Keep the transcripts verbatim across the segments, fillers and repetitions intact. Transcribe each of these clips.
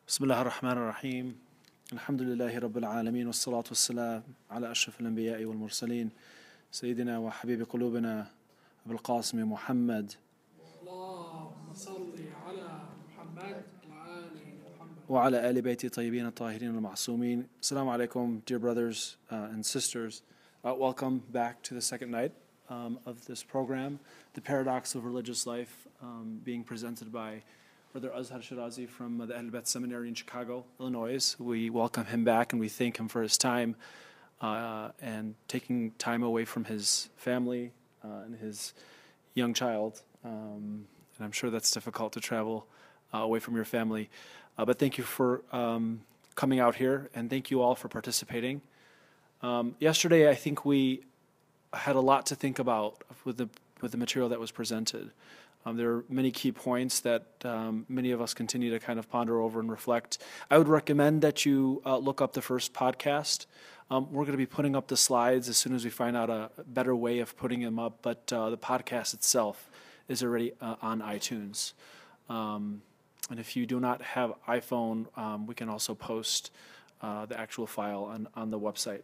بسم الله الرحمن الرحيم الحمد لله رب العالمين والصلاة والسلام على أشرف الأنبياء والمرسلين سيدنا وحبيب قلوبنا أبو القاسم محمد اللهم صل على محمد وآل محمد وعلى آل بيت طيبين الطاهرين المعصومين. Assalamu alaikum, dear brothers uh, and sisters. Uh, welcome back to the second night um, of this program, The Paradox of Religious Life, um, being presented by Brother Azhar Shirazi from the Ahl Bayt Seminary in Chicago, Illinois. We welcome him back and we thank him for his time uh, and taking time away from his family uh, and his young child. Um, and I'm sure that's difficult to travel uh, away from your family. Uh, but thank you for um, coming out here, and thank you all for participating. Um, yesterday, I think we had a lot to think about with the with the material that was presented. Um, there are many key points that um, many of us continue to kind of ponder over and reflect. I would recommend that you uh, look up the first podcast. Um, we're going to be putting up the slides as soon as we find out a better way of putting them up, but uh, the podcast itself is already uh, on iTunes. Um, and if you do not have iPhone, um, we can also post uh, the actual file on, on the website.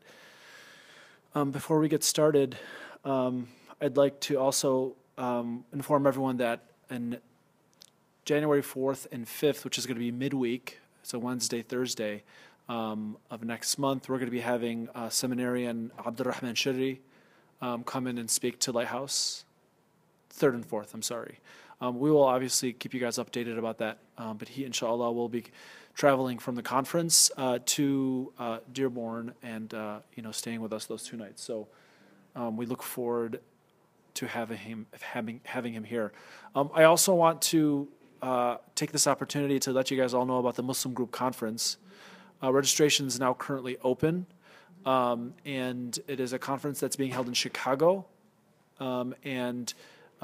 Um, before we get started, um, I'd like to also um, inform everyone that on January fourth and fifth, which is going to be midweek, so Wednesday, Thursday um, of next month, we're going to be having uh, seminarian Abdurrahman Shirri um, come in and speak to Lighthouse. Third and fourth, I'm sorry. Um, we will obviously keep you guys updated about that, um, but he, inshallah, will be traveling from the conference uh, to uh, Dearborn and uh, you know staying with us those two nights. So um, we look forward to having him having having him here. Um, I also want to uh, take this opportunity to let you guys all know about the Muslim Group Conference. Uh, registration is now currently open, um, and it is a conference that's being held in Chicago, um, and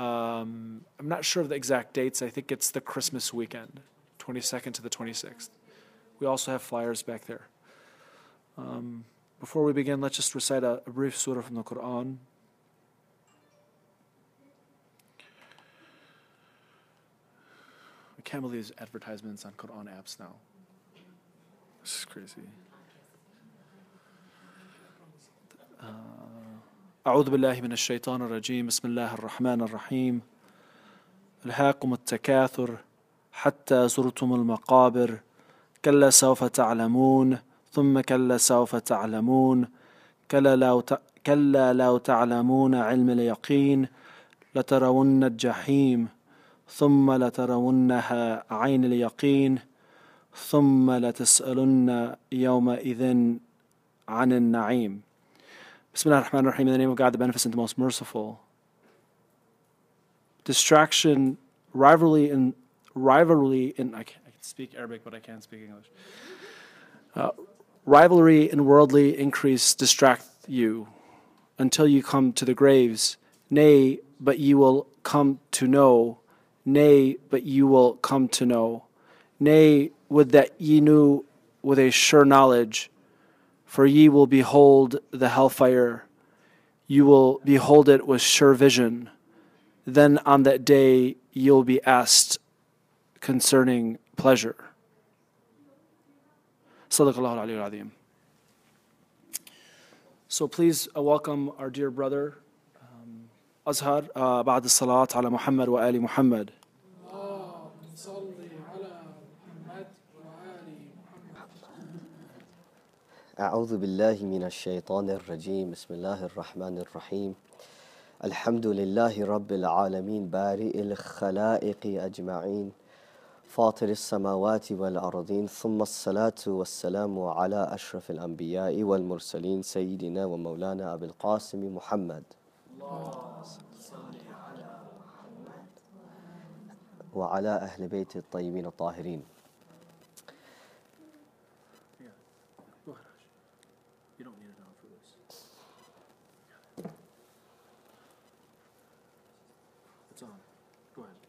um, I'm not sure of the exact dates. I think it's the Christmas weekend, twenty-second to the twenty-sixth. We also have flyers back there. Um, before we begin, let's just recite a, a brief surah from the Quran. I can't believe these advertisements on Quran apps now. This is crazy. أعوذ بالله من الشيطان الرجيم بسم الله الرحمن الرحيم ألهاكم التكاثر حتى زرتم المقابر كلا سوف تعلمون ثم كلا سوف تعلمون كلا لو ت... كلا لو تعلمون علم اليقين لترون الجحيم ثم لترونها عين اليقين ثم لتسألن يومئذ عن النعيم. Bismillah ar-Rahman ar-Rahim, in the name of God, the Beneficent, the Most Merciful. Distraction, rivalry, and rivalry in I can, I can speak Arabic, but I can't speak English. Uh, rivalry and worldly increase distract you until you come to the graves. Nay, but you will come to know. Nay, but you will come to know. Nay, would that ye knew with a sure knowledge. For ye will behold the hellfire, you will behold it with sure vision. Then on that day you'll be asked concerning pleasure. Sadaqallahu al-Aliyyul Azim. So please uh, welcome our dear brother, um, Azhar, uh, بعد الصلاة على محمد وآل محمد. اللهم صل على محمد وآل محمد أعوذ بالله من الشيطان الرجيم بسم الله الرحمن الرحيم الحمد لله رب العالمين بارئ الخلائق أجمعين فاطر السماوات والأرضين ثم الصلاة والسلام على أشرف الأنبياء والمرسلين سيدنا ومولانا أبي القاسم محمد وعلى أهل بيت الطيبين الطاهرين. You don't need it on for this. It's on. Go ahead.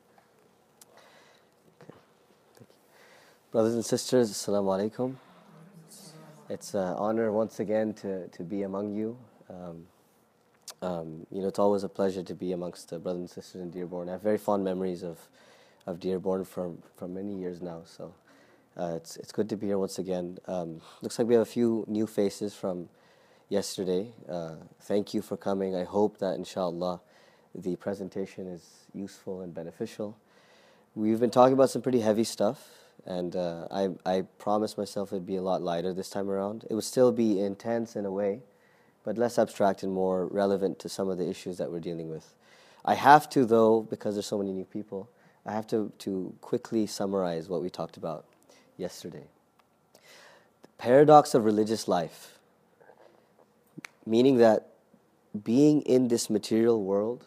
Brothers and sisters, Assalamu alaikum. It's an honor once again to, to be among you. Um, um, you know, it's always a pleasure to be amongst the brothers and sisters in Dearborn. I have very fond memories of, of Dearborn from, from many years now. So Uh, it's, it's good to be here once again. Um, looks like we have a few new faces from yesterday. Uh, thank you for coming. I hope that, inshallah, the presentation is useful and beneficial. We've been talking about some pretty heavy stuff, and uh, I, I promised myself it'd be a lot lighter this time around. It would still be intense in a way, but less abstract and more relevant to some of the issues that we're dealing with. I have to, though, because there's so many new people, I have to, to quickly summarize what we talked about yesterday. The paradox of religious life, meaning that being in this material world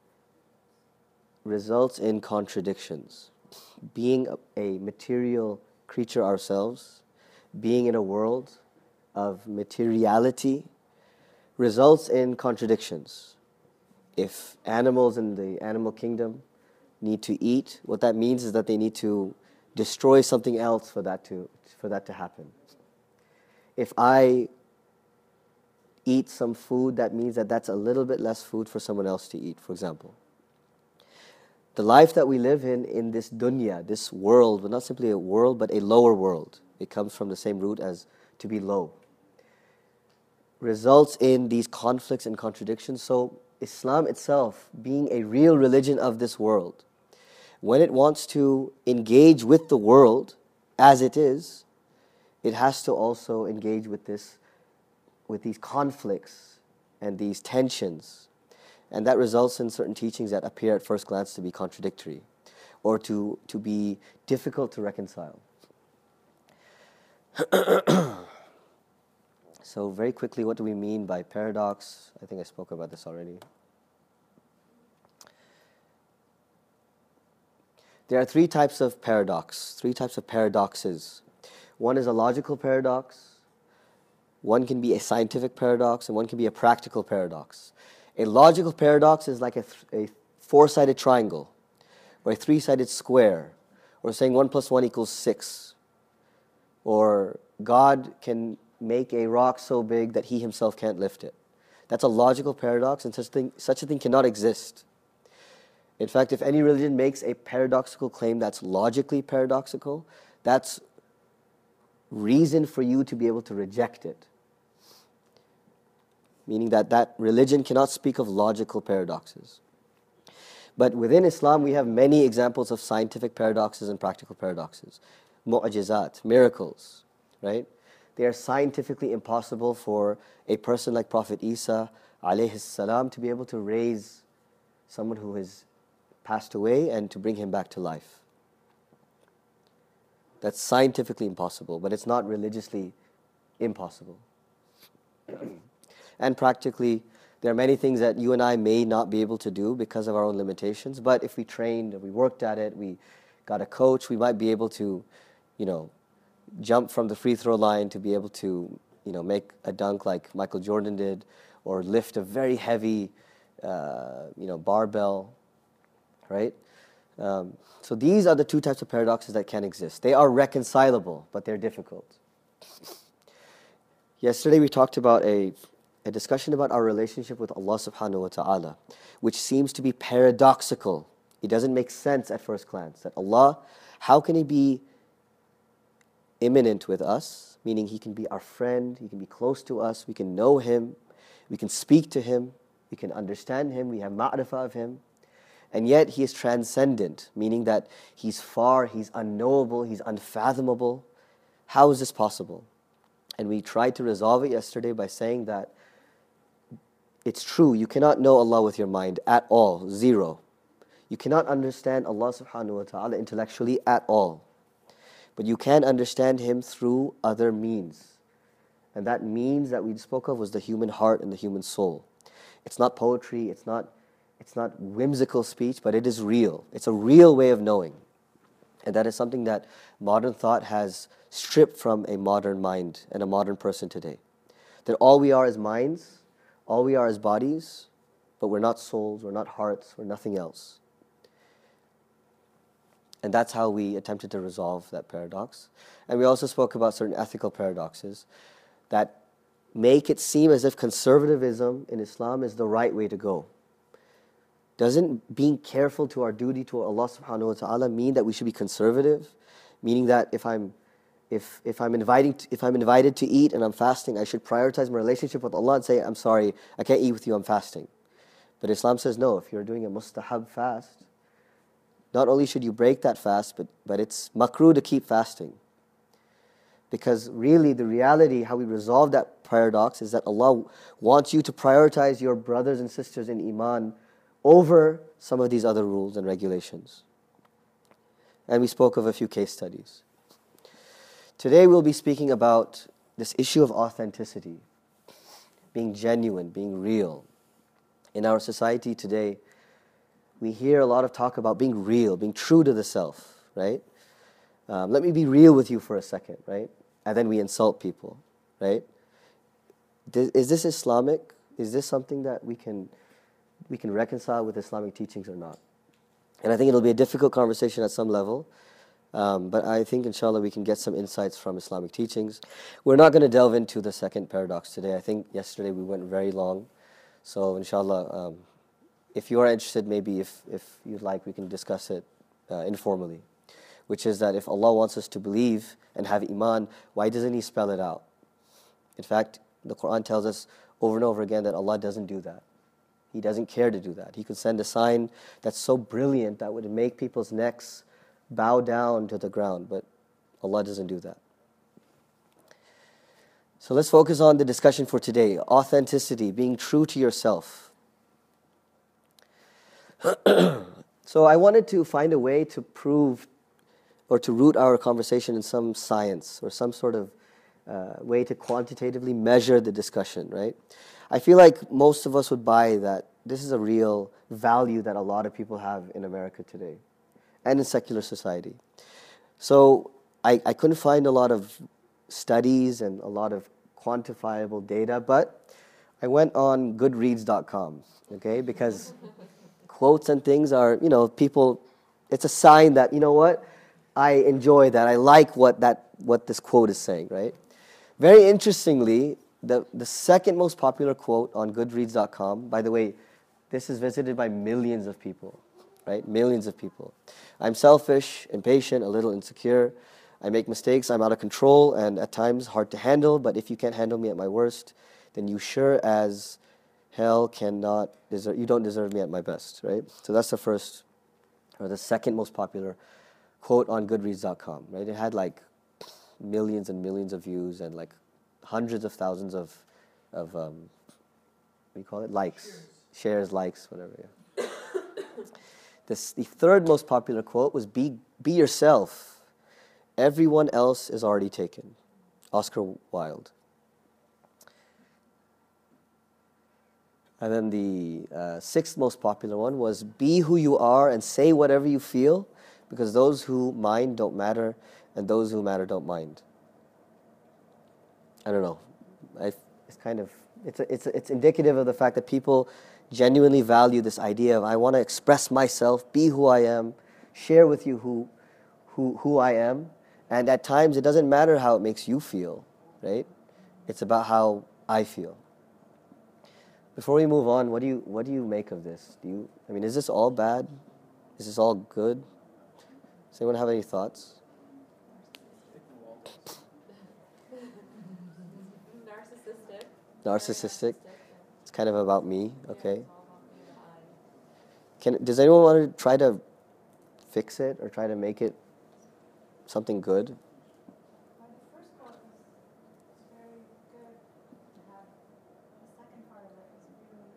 results in contradictions. Being a, a material creature ourselves, being in a world of materiality, results in contradictions. If animals in the animal kingdom need to eat, what that means is that they need to destroy something else for that to, for that to happen. If I eat some food, that means that that's a little bit less food for someone else to eat, for example. The life that we live in, in this dunya, this world, but not simply a world, but a lower world, it comes from the same root as to be low, results in these conflicts and contradictions. So Islam itself, being a real religion of this world, when it wants to engage with the world as it is, it has to also engage with this, with these conflicts and these tensions. And that results in certain teachings that appear at first glance to be contradictory or to, to be difficult to reconcile. So very quickly, what do we mean by paradox? I think I spoke about this already. There are three types of paradox, three types of paradoxes. One is a logical paradox, one can be a scientific paradox, and one can be a practical paradox. A logical paradox is like a, th- a four-sided triangle, or a three-sided square, or saying one plus one equals six, or God can make a rock so big that he himself can't lift it. That's a logical paradox, and such, thing, such a thing cannot exist. In fact, if any religion makes a paradoxical claim that's logically paradoxical, that's reason for you to be able to reject it. Meaning that that religion cannot speak of logical paradoxes. But within Islam, we have many examples of scientific paradoxes and practical paradoxes. Mu'jizat, miracles, right? They are scientifically impossible for a person like Prophet Isa, alayhi salam, to be able to raise someone who has passed away and to bring him back to life. That's scientifically impossible, but it's not religiously impossible. And practically, there are many things that you and I may not be able to do because of our own limitations, but if we trained, we worked at it, we got a coach, we might be able to, you know, jump from the free throw line to be able to, you know, make a dunk like Michael Jordan did, or lift a very heavy, uh, you know, barbell, right? Um, so these are the two types of paradoxes that can exist. They are reconcilable, but they're difficult. Yesterday we talked about a a discussion about our relationship with Allah subhanahu wa ta'ala, which seems to be paradoxical. It doesn't make sense at first glance. That Allah, how can He be immanent with us, meaning He can be our friend, He can be close to us, we can know Him, we can speak to Him, we can understand Him, we have ma'rifah of Him, and yet He is transcendent, meaning that He's far, He's unknowable, He's unfathomable. How is this possible? And we tried to resolve it yesterday by saying that it's true, you cannot know Allah with your mind at all, zero. You cannot understand Allah subhanahu wa ta'ala intellectually at all. But you can understand Him through other means. And that means that we spoke of was the human heart and the human soul. It's not poetry, it's not, it's not whimsical speech, but it is real. It's a real way of knowing. And that is something that modern thought has stripped from a modern mind and a modern person today. That all we are is minds, all we are is bodies, but we're not souls, we're not hearts, we're nothing else. And that's how we attempted to resolve that paradox. And we also spoke about certain ethical paradoxes that make it seem as if conservatism in Islam is the right way to go. Doesn't being careful to our duty to Allah subhanahu wa ta'ala mean that we should be conservative? Meaning that if I'm if if I'm inviting to, if I'm invited to eat and I'm fasting, I should prioritize my relationship with Allah and say, I'm sorry, I can't eat with you, I'm fasting. But Islam says no, if you're doing a mustahab fast, not only should you break that fast, but, but it's makruh to keep fasting. Because really the reality, how we resolve that paradox is that Allah wants you to prioritize your brothers and sisters in Iman over some of these other rules and regulations. And we spoke of a few case studies. Today we'll be speaking about this issue of authenticity, being genuine, being real. In our society today, we hear a lot of talk about being real, being true to the self, right? Um, let me be real with you for a second, right? And then we insult people, right? Is this Islamic? Is this something that we can we can reconcile with Islamic teachings or not? And I think it'll be a difficult conversation at some level, um, but I think inshallah we can get some insights from Islamic teachings. We're not going to delve into the second paradox today. I think yesterday we went very long, so inshallah, um, if you are interested, maybe if, if you'd like, we can discuss it uh, informally, which is that if Allah wants us to believe and have iman, why doesn't He spell it out? In fact, the Quran tells us over and over again that Allah doesn't do that. He doesn't care to do that. He could send a sign that's so brilliant that would make people's necks bow down to the ground, but Allah doesn't do that. So let's focus on the discussion for today, authenticity, being true to yourself. So I wanted to find a way to prove or to root our conversation in some science or some sort of uh, way to quantitatively measure the discussion, right? I feel like most of us would buy that this is a real value that a lot of people have in America today and in secular society. So I, I couldn't find a lot of studies and a lot of quantifiable data, but I went on goodreads dot com, okay, because quotes and things are, you know, people, it's a sign that, you know what, I enjoy that, I like what that what this quote is saying, right? Very interestingly, the, the second most popular quote on goodreads dot com, by the way, this is visited by millions of people, right? Millions of people. I'm selfish, impatient, a little insecure. I make mistakes, I'm out of control, and at times hard to handle, but if you can't handle me at my worst, then you sure as hell cannot deserve, you don't deserve me at my best, right? So that's the first, or the second most popular quote on goodreads dot com, right? It had like millions and millions of views and like hundreds of thousands of, of um, what do you call it? Likes, shares, shares likes, whatever, yeah. This, the third most popular quote was, be, be yourself. Everyone else is already taken. Oscar Wilde. And then the uh, sixth most popular one was, be who you are and say whatever you feel, because those who mind don't matter, and those who matter don't mind. I don't know. I, it's kind of, it's, a, it's, a, it's indicative of the fact that people genuinely value this idea of, I want to express myself, be who I am, share with you who, who, who I am. And at times, it doesn't matter how it makes you feel, right? It's about how I feel. Before we move on, what do you what do you make of this? Do you, I mean, is this all bad? Is this all good? Does anyone have any thoughts? Narcissistic. Narcissistic. It's kind of about me, okay. Can does anyone want to try to fix it or try to make it something good? Well, the first part was very good to have. The second part of it is really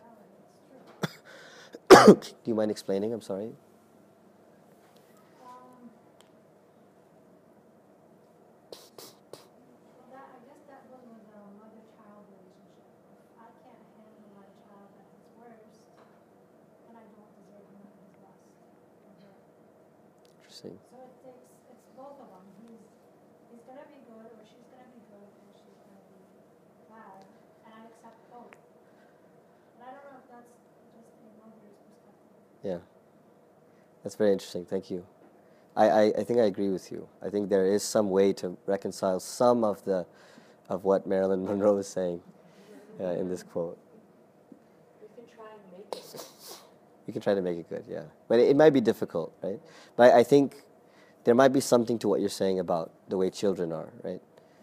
is reality. It's true. Do you mind explaining? I'm sorry. Um, well, that, I guess that was with a mother-child relationship. If I can't handle my child at his worst, then I don't deserve him at his best. Okay. Interesting. So it takes, it's both of them. He's, he's going to be good or she's going to be good and she's going to be bad. And I accept both. But I don't know if that's just a mother's perspective. Yeah. That's very interesting. Thank you. I, I, I think I agree with you. I think there is some way to reconcile some of the of what Marilyn Monroe is saying uh, in this quote. We can try and make it. You can try to make it good, yeah. But it, it might be difficult, right? But I think there might be something to what you're saying about the way children are, right?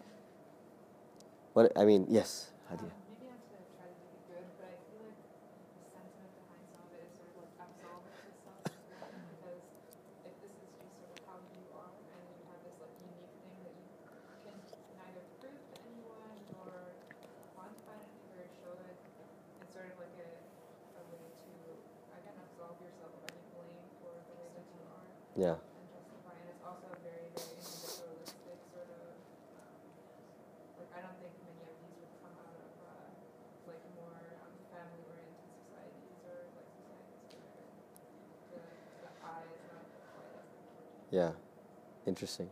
What I mean, yes, Hadia. Um, maybe I have to try to make it good, but I feel like the sentiment behind some of it is sort of like absolve yourself as well, because if this is just sort of how you are and you have this like unique thing that you can neither prove to anyone nor quantify it anywhere or show it, it's sort of like a, a way to, again, absolve yourself of any blame for the way that you are Yeah. and justify. And it's also a very, very individualistic sort of, um, like I don't think many of these would come out of uh, like more um, family-oriented societies or like societies where the, the I is not quite as important. Yeah. Interesting.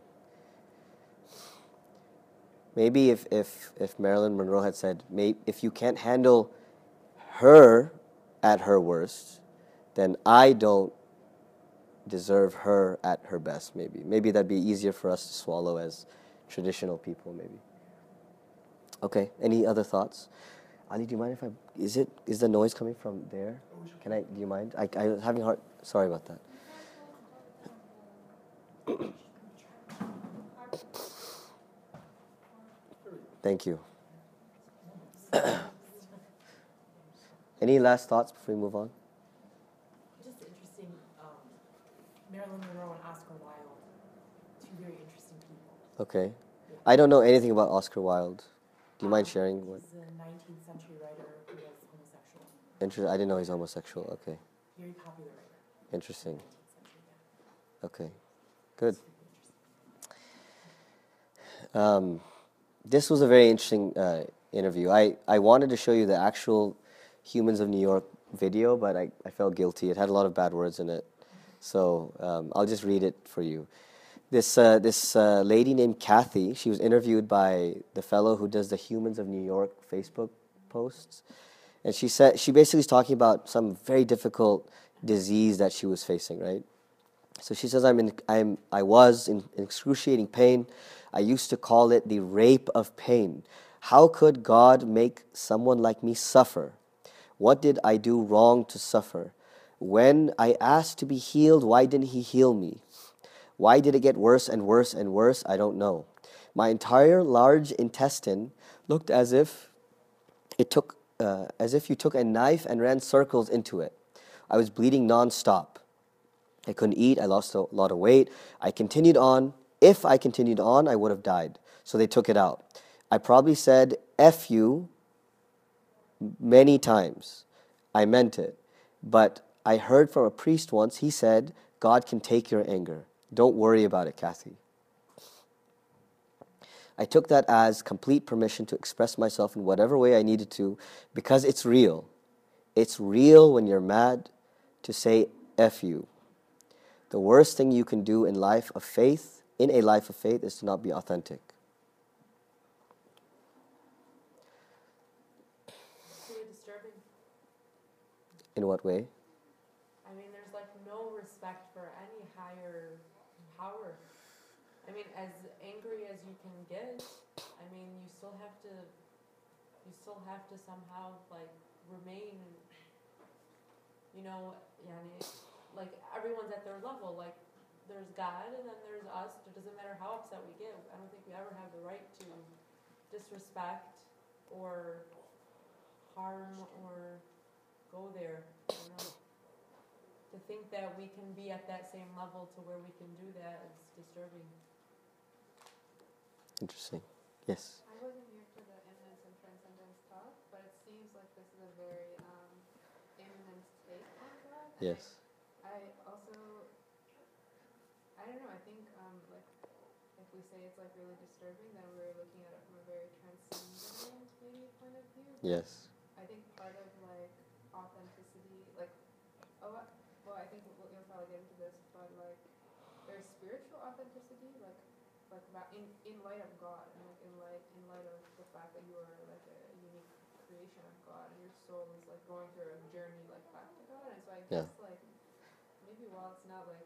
Maybe if, if, if Marilyn Monroe had said, may, if you can't handle her at her worst, then I don't deserve her at her best, maybe. Maybe that'd be easier for us to swallow as traditional people, maybe. Okay, any other thoughts? Ali, do you mind if I, is it, is the noise coming from there? Can I, do you mind? I, I was having a hard, sorry about that. Thank you. Any last thoughts before we move on? Just interesting, um, Marilyn Monroe and Oscar Wilde, two very interesting people. Okay. I don't know anything about Oscar Wilde. Do you mind sharing what? He's a nineteenth century writer who was homosexual. Inter- I didn't know he's homosexual. Okay. Very popular writer. Interesting. nineteenth century, yeah. Okay. Good. Super interesting. Um, this was a very interesting uh, interview. I, I wanted to show you the actual Humans of New York video, but I, I felt guilty. It had a lot of bad words in it. So um, I'll just read it for you. This, uh, this uh, lady named Kathy, she was interviewed by the fellow who does the Humans of New York Facebook posts. And she said, she basically is talking about some very difficult disease that she was facing, right? So she says, I'm in, I'm, I was in excruciating pain. I used to call it the rape of pain. How could God make someone like me suffer? What did I do wrong to suffer? When I asked to be healed, why didn't he heal me? Why did it get worse and worse and worse? I don't know. My entire large intestine looked as if it took, uh, as if you took a knife and ran circles into it. I was bleeding nonstop. I couldn't eat. I lost a lot of weight. I continued on. If I continued on, I would have died. So they took it out. I probably said, F you, many times. I meant it. But I heard from a priest once, he said, God can take your anger. Don't worry about it, Kathy. I took that as complete permission to express myself in whatever way I needed to, because it's real. It's real when you're mad to say F you. The worst thing you can do in life of faith, in a life of faith, is to not be authentic. It's really disturbing. In what way? I mean, there's like no respect for any higher power. I mean, as angry as you can get, I mean, you still have to, you still have to somehow like remain, you know, yani, like everyone's at their level. Like there's God and then there's us. It doesn't matter how upset we get. I don't think we ever have the right to disrespect or harm or go there. You know? To think that we can be at that same level to where we can do that is disturbing. Interesting. Yes. I wasn't here for the immanence and transcendence talk, but it seems like this is a very um, immanent take on God. And Yes. I, I also, I don't know, I think um, like if we say it's like really disturbing, then we're looking at it from a very transcendent maybe point of view. But Yes. I think part of like authenticity, like, oh, I- well, I think we'll, you'll probably get into this, but like there's spiritual authenticity, like like about in in light of God, and like in light in light of the fact that you are like a unique creation of God, and your soul is like going through a journey like back to God, and so I Yeah. guess like maybe while it's not like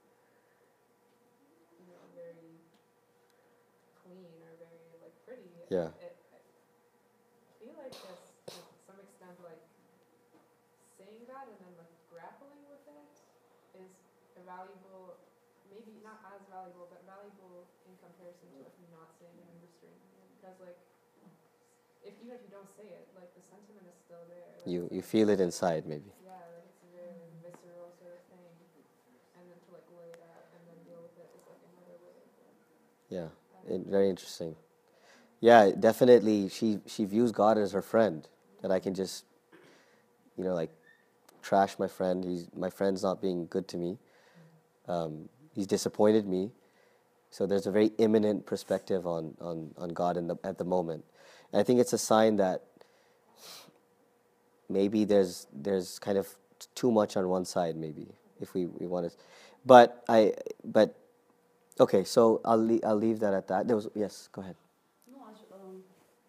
you know very clean or very like pretty, Yeah. it, I feel like this to some extent like saying that and then like grappling with it is a valuable maybe not as valuable, but valuable in comparison to if you're not saying it and restraining it. Because like, if even if you don't say it, like the sentiment is still there. Like, You it's you like- feel it inside, maybe. Yeah, like it's a very like, visceral sort of thing, and then to like lay it out and then deal with it is like another way. Of, like, Yeah, I it, don't know. very interesting. Yeah, definitely. She she views God as her friend, that I can just, you know, like trash my friend. He's my friend's not being good to me. Um, he's disappointed me. So there's a very imminent perspective on on on God in the at the moment. And I think it's a sign that maybe there's there's kind of t- too much on one side. Maybe if we we want to, but I but okay. So I'll le- I'll leave that at that. There was yes. Go ahead. No, I ju- um,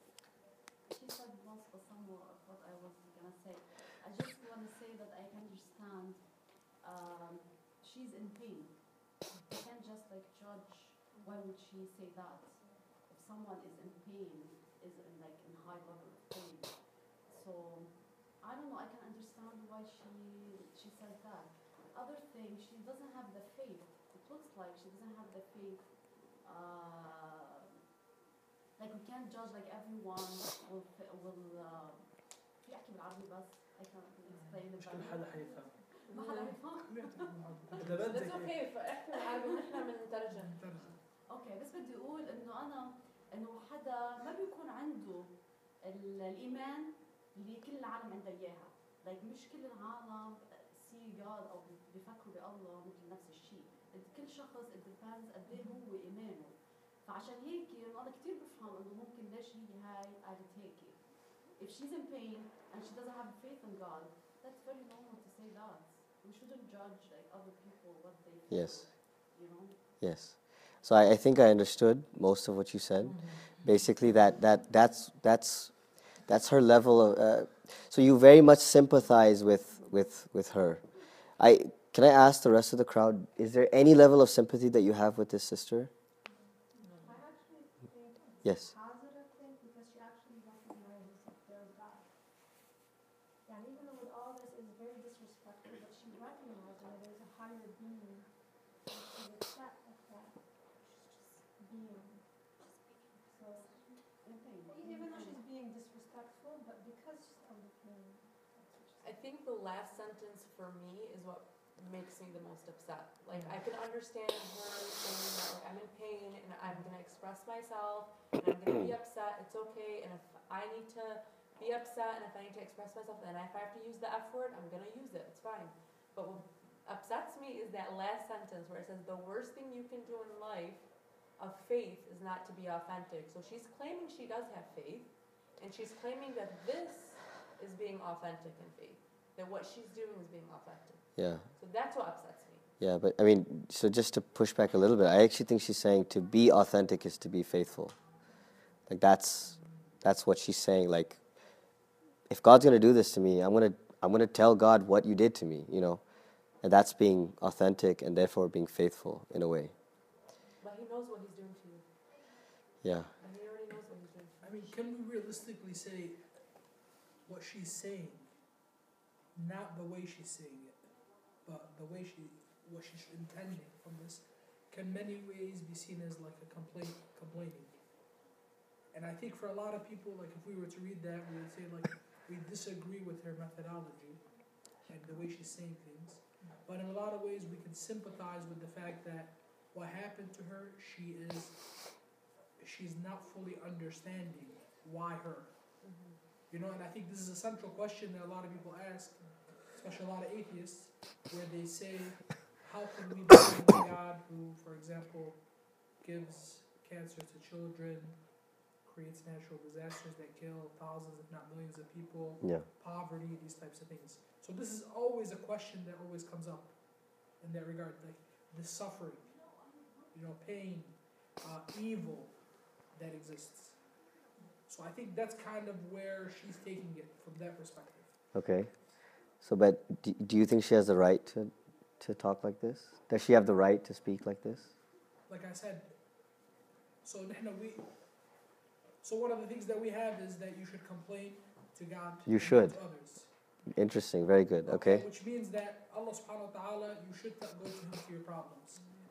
she said most of some of what I was gonna say. I just want to say that I can understand. Um, she's in pain. You can't just like judge. Why would she say that? If someone is in pain, is in like in high level of pain. So I don't know. I can understand why she she says that. Other thing, she doesn't have the faith. It looks like she doesn't have the faith. Uh, like we can't judge like everyone will fi- will uh, في احكي بالعربي بس I can't explain it مش كل better. حدا حيفهم. ما حدا يفهم. ادبات That's زي okay. هيك. فاحكي بالعربي ونحن بنترجم. مترجم. اوكي بس بدي اقول انه انا انه حدا ما بيكون عنده ال- الايمان اللي كل العالم عندها اياها. like مش كل العالم see God او بيفكروا بالله مثل نفس الشيء. كل شخص it depends قد ايه هو ايمانه. فعشان هيك انه انا كثير بفهم انه ممكن ليش هي هاي قالت هيك. If she's in pain and she doesn't have faith in God, that's very normal to say that. We shouldn't judge like other people what they feel. Yes. You know. Yes. So I, I think I understood most of what you said. Basically, that that that's that's that's her level of. Uh, so you very much sympathize with with with her. I can I ask the rest of the crowd: is there any level of sympathy that you have with this sister? I actually think it's Yes. a positive thing because she actually recognizes that there's God. And even though with all this is very disrespectful, but she recognizes that there's a higher being and she's upset at that. She's just being. So even though she's being disrespectful, but because of the pain. I think the last sentence for me is what makes me the most upset. Like I can understand her saying that like I'm in pain and I'm gonna express myself and I'm gonna be upset. It's okay. And if I need to be upset and if I need to express myself and if I have to use the F word, I'm gonna use it. It's fine. But what upsets me is that last sentence where it says the worst thing you can do in life of faith is not to be authentic. So she's claiming she does have faith and she's claiming that this is being authentic in faith. That what she's doing is being authentic. Yeah. So that's what upsets me. Yeah, but I mean, so just to push back a little bit, I actually think she's saying to be authentic is to be faithful. Like that's that's what she's saying. Like, if God's gonna do this to me, I'm gonna I'm gonna tell God what you did to me, you know, and that's being authentic and therefore being faithful in a way. But he knows what he's doing to you. Yeah. And he already knows what he's doing to I you. mean, can we realistically say what she's saying, not the way she's saying it, but the way she, what she's intending from this, can many ways be seen as like a complaint, complaining. And I think for a lot of people, like if we were to read that, we would say like we disagree with her methodology and the way she's saying things. But in a lot of ways, we can sympathize with the fact that what happened to her, she is, she's not fully understanding why her. Mm-hmm. You know, and I think this is a central question that a lot of people ask, especially a lot of atheists, where they say, how can we believe in God who, for example, gives cancer to children, creates natural disasters that kill thousands, if not millions of people, Yeah. poverty, these types of things. So this is always a question that always comes up in that regard, like the suffering, you know, pain, uh, evil that exists. So I think that's kind of where she's taking it from that perspective. Okay. So, but do, do you think she has the right to to talk like this? Does she have the right to speak like this? Like I said, so نحن we, so one of the things that we have is that you should complain to God. You and not should. to others. Interesting. Very good. Okay. Which means that Allah subhanahu wa ta'ala, you should t- go to him for your problems. And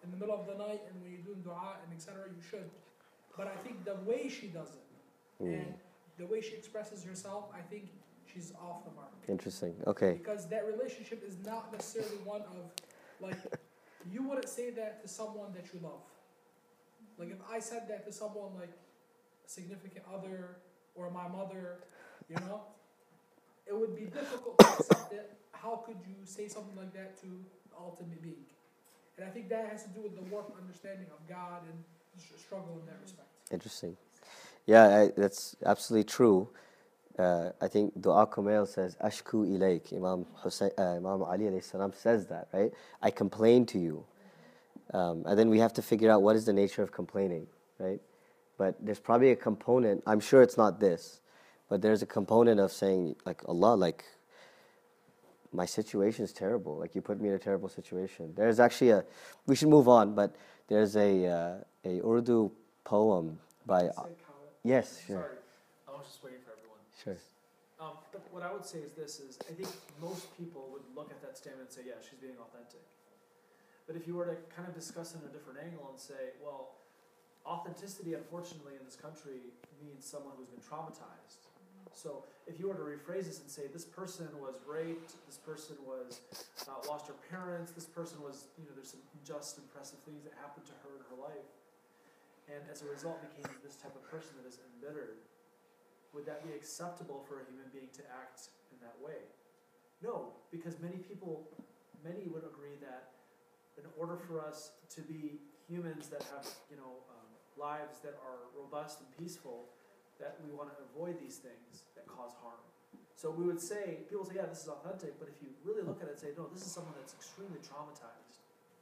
in the middle of the night and when you're doing dua and et cetera, you should. But I think the way she does it Mm. and the way she expresses herself, I think she's off the mark. Interesting. Okay. Because that relationship is not necessarily one of, like, you wouldn't say that to someone that you love. Like, if I said that to someone like a significant other or my mother, you know, it would be difficult to accept it. How could you say something like that to the ultimate being? And I think that has to do with the warped understanding of God and s- struggle in that respect. Interesting. Yeah, I, that's absolutely true. Uh, I think Dua Kumail says, Ashku ilayk. Imam Hussein, uh, Imam Ali alayhi salam says that, right? I complain to you. Um, and then we have to figure out what is the nature of complaining, right? But there's probably a component, I'm sure it's not this, but there's a component of saying, like, Allah, like, my situation is terrible. Like, you put me in a terrible situation. There's actually a, we should move on, but there's a, uh, a Urdu poem by, Say comment. yes, sure, Sorry, I was just waiting for everyone. sure. Um, but what I would say is this: is I think most people would look at that statement and say, "Yeah, she's being authentic." But if you were to kind of discuss it in a different angle and say, "Well, authenticity, unfortunately, in this country means someone who's been traumatized." So if you were to rephrase this and say, "This person was raped. This person was uh, lost her parents. This person was, you know, there's some unjust, oppressive things that happened to her in her life, and as a result became this type of person that is embittered." Would that be acceptable for a human being to act in that way? No, because many people, many would agree that in order for us to be humans that have, you know, um, lives that are robust and peaceful, that we want to avoid these things that cause harm. So we would say, people say, yeah, this is authentic, but if you really look at it and say, no, this is someone that's extremely traumatized.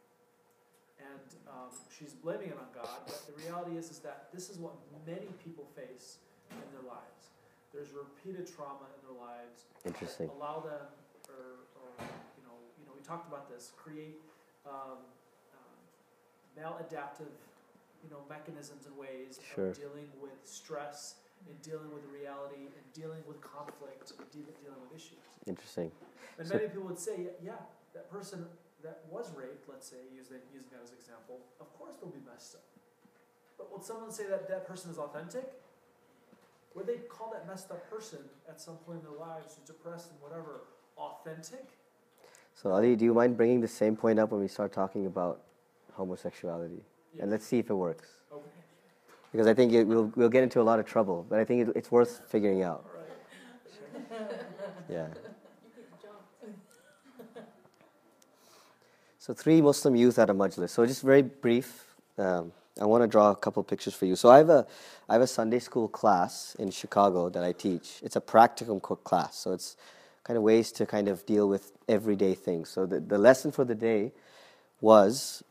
And um, she's blaming it on God, but the reality is, is that this is what many people face in their lives. There's repeated trauma in their lives. Interesting. That allow them, or, or you know, you know, we talked about this. Create um, um, maladaptive, you know, mechanisms and ways Sure. of dealing with stress, and dealing with reality, and dealing with conflict, and de- dealing with issues. Interesting. And So- many people would say, yeah, that person that was raped, let's say, using using that as an example, of course they'll be messed up. But would someone say that that person is authentic? Would they call that messed up person at some point in their lives, who's depressed and whatever, authentic? So Ali, do you mind bringing the same point up when we start talking about homosexuality? And let's see if it works. Okay. Because I think it, we'll, we'll get into a lot of trouble, but I think it, it's worth figuring out. All right. Yeah. You could jump. So three Muslim youth at a majlis. So just very brief, um, I want to draw a couple pictures for you. So I have a, I have a Sunday school class in Chicago that I teach. It's a practicum co- class, so it's kind of ways to kind of deal with everyday things. So the, the lesson for the day was,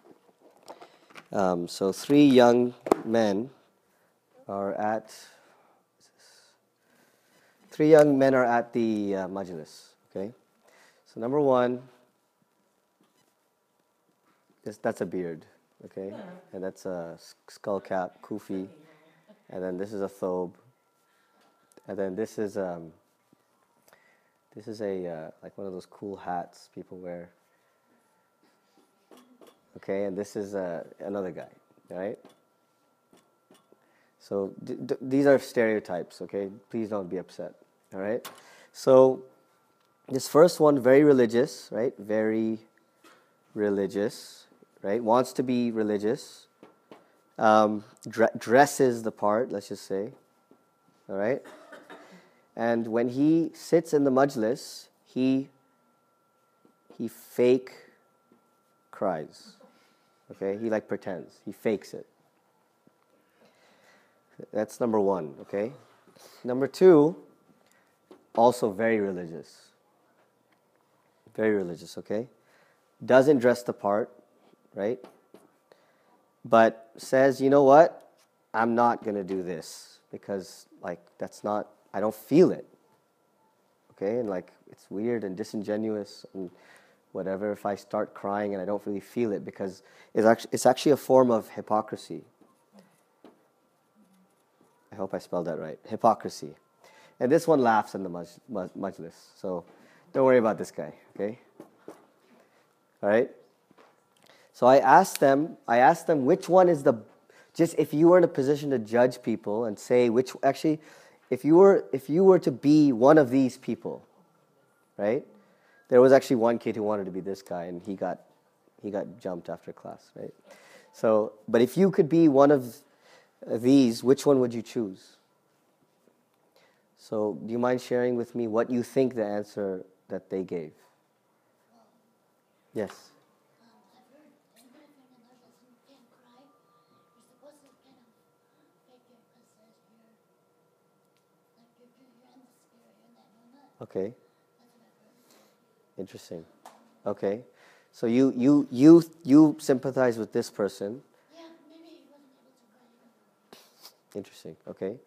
um, so three young men are at, three young men are at the uh, majlis, okay? So number one, this, that's a beard, okay? And that's a s- skull cap, kufi. And then this is a thobe. And then this is um, this is a uh, like one of those cool hats people wear. Okay, and this is uh, another guy, right? So d- d- these are stereotypes, okay? Please don't be upset, all right? So this first one, very religious, right? Very religious, right? Wants to be religious. Um, dre- dresses the part, let's just say, all right? And when he sits in the majlis, he he fake cries, okay? He like pretends, he fakes it. That's number one, okay? Number two, also very religious. Very religious, okay? Doesn't dress the part, right? But says, you know what? I'm not going to do this because, like, that's not, I don't feel it. Okay? And, like, it's weird and disingenuous and whatever if I start crying and I don't really feel it because it's actually, it's actually a form of hypocrisy. I hope I spelled that right. Hypocrisy. And this one laughs in the maj- maj- majlis. So don't worry about this guy, okay? All right? So I asked them, I asked them which one is the, just if you were in a position to judge people and say which, actually, if you were, if you were to be one of these people, right? There was actually one kid who wanted to be this guy, and he got, he got jumped after class, right? So, but if you could be one of these, which one would you choose? So, do you mind sharing with me what you think the answer that they gave? Yes. Okay. Interesting. Okay. So you you you you sympathize with this person. Yeah, maybe he wasn't able to cry. Interesting. Okay.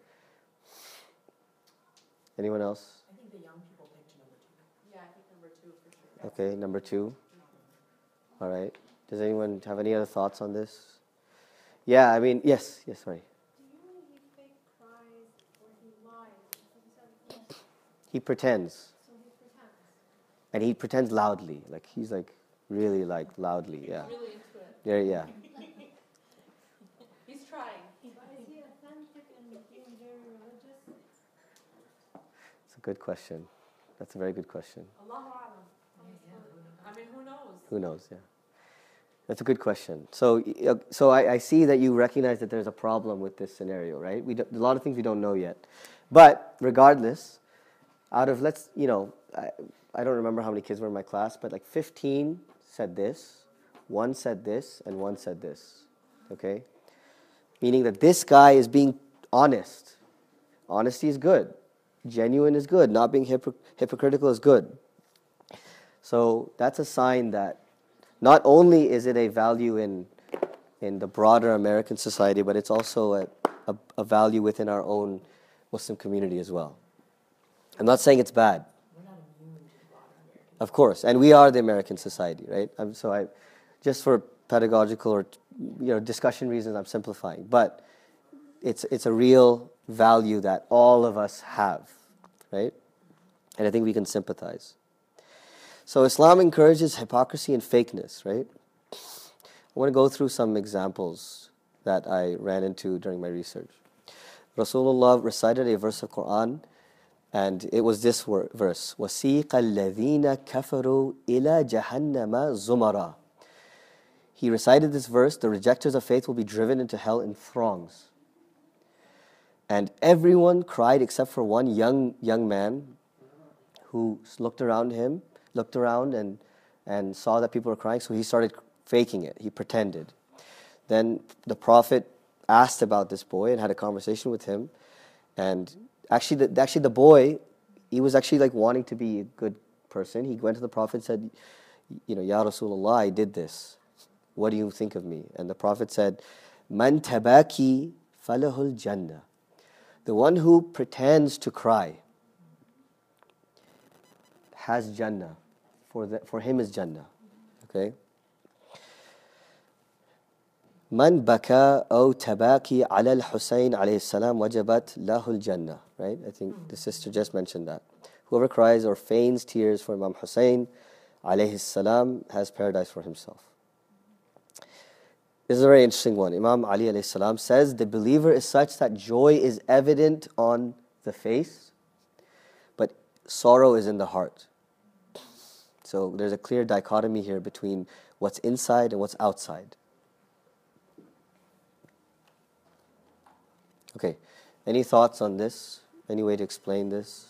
Anyone else? I think the young people picked number two. Yeah, I think number two for sure. Okay, number two. All right. Does anyone have any other thoughts on this? Yeah, I mean, yes, yes, sorry. Do you mean he fake cries or he lies? Because he said yes, He pretends. so he pretends. And he pretends loudly. Like, he's like, really like loudly, yeah. Really into it. Yeah, yeah. He's trying. But is he authentic and being very religious? It's a good question. That's a very good question. Allahu A'lam. I mean, who knows? Who knows, yeah. That's a good question. So, uh, so I, I see that you recognize that there's a problem with this scenario, right? We do, a lot of things we don't know yet. But regardless, out of, let's, you know, I, I don't remember how many kids were in my class, but like fifteen said this, one said this, and one said this, okay? Meaning that this guy is being honest. Honesty is good. Genuine is good. Not being hypocr- hypocritical is good. So that's a sign that not only is it a value in in the broader American society, but it's also a, a, a value within our own Muslim community as well. I'm not saying it's bad. We're not immune to the broader American. Of course, and we are the American society, right? Um, so I, just for pedagogical or you know discussion reasons, I'm simplifying, but it's it's a real value that all of us have, right? And I think we can sympathize. So Islam encourages hypocrisy and fakeness, right? I want to go through some examples that I ran into during my research. Rasulullah recited a verse of Quran, and it was this wor- verse: وَسِيقَ الَّذِينَ كَفَرُوا إِلَى جَهَنَّمَ زُمَرًا. He recited this verse: the rejectors of faith will be driven into hell in throngs. And everyone cried except for one young young man who looked around him, looked around and and saw that people were crying, so he started faking it. He pretended. Then the Prophet asked about this boy and had a conversation with him. And actually, the, actually the boy, he was actually like wanting to be a good person. He went to the Prophet and said, you know, Ya Rasulullah, I did this. What do you think of me? And the Prophet said, Man tabaki falahul jannah. The one who pretends to cry has Jannah. For, the, for him is Jannah. Okay? Man baka aw tabaki ala al-Husayn alayhi salam wajabat lahul Jannah. Right? I think the sister just mentioned that. Whoever cries or feigns tears for Imam Hussein alayhi salam has paradise for himself. This is a very interesting one. Imam Ali alayhi salam says, the believer is such that joy is evident on the face, but sorrow is in the heart. So there's a clear dichotomy here between what's inside and what's outside. Okay, any thoughts on this? Any way to explain this?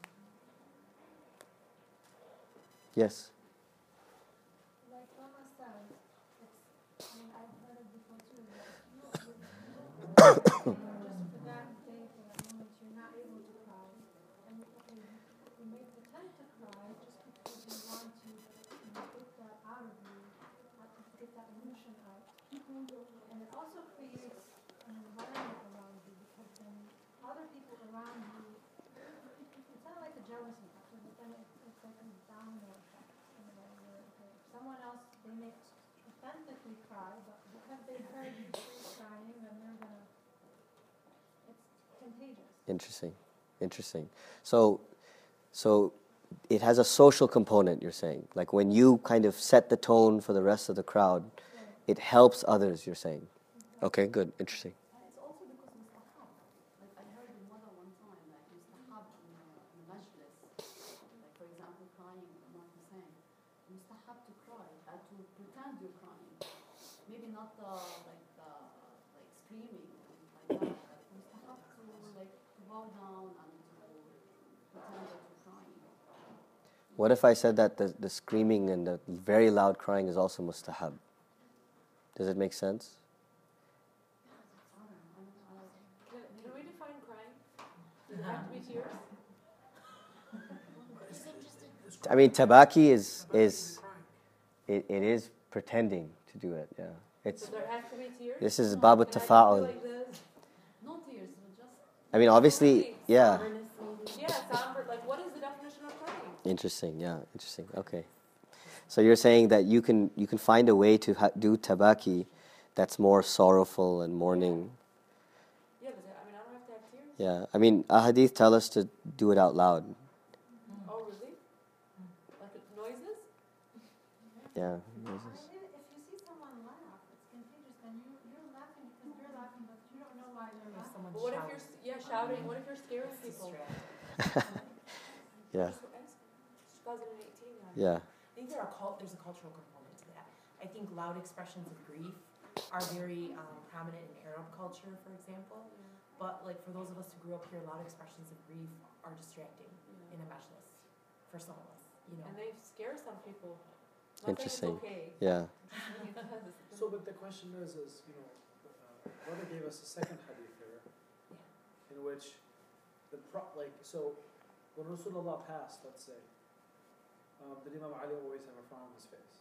Yes? Like Mama said, it's, I mean, I've heard it before too, that you, just for that day, for that moment, you're not able to cry. And okay, you, you may pretend to cry just because you want to, you know, get that out of you, uh, to get that emotion out. And it also creates an environment around you, because then other people around you, it's kind of like a jealousy factor, but then it, it's like a domino effect. In a way where, okay, someone else, they may authentically cry, but because they heard you crying, then they're gonna, it's contagious. Interesting. Interesting. So, so it has a social component, you're saying. Like when you kind of set the tone for the rest of the crowd, it helps others, you're saying. Okay, good, interesting. And it's also because mustahab. Like I heard the mother one time, like mustahab in a, in a majlis, like for example crying, Imam Hussein. Mustahab to cry, uh, to pretend you're crying. Maybe not the like the like screaming like that, but mustahab to like to bow down and to pretend that you're crying. What if I said that the, the screaming and the very loud crying is also mustahab? Does it make sense? Can, can we define crying? Does it have to be tears? I mean, tabaki is is it, it is pretending to do it. Yeah, it's So there has to be tears? this is babu Can I just do tafa'ul. like this? No tears, but just I mean, obviously, yeah. Yeah, somber. Like, what is the definition of crying? Interesting. Yeah, interesting. Okay, so you're saying that you can you can find a way to ha- do tabaki that's more sorrowful and mourning. Yeah, but I mean, I don't have to have tears. Yeah, I mean, ahadith tell us to do it out loud. Oh, really? Like noises? Yeah. And if if you see someone laugh, it's contagious, then you, you're laughing because you're laughing, but you don't know why they're If laughing. someone But what if shouts, you're s- yeah shouting? What if you're scaring it's people? distracting. Yeah. twenty eighteen. now. Yeah. I think there are cult, there's a cultural component to that. I think loud expressions of grief are very um, prominent in Arab culture, for example. But like for those of us who grew up here, loud expressions of grief are distracting in a majlis for some of us. You know. And they scare some people. Not saying Interesting. It's okay. Yeah. So, but the question is, is, you know, uh, brother gave us a second hadith there, in which the pro, like, so, when Rasulullah passed, let's say, um, did Imam Ali always have a frown on his face?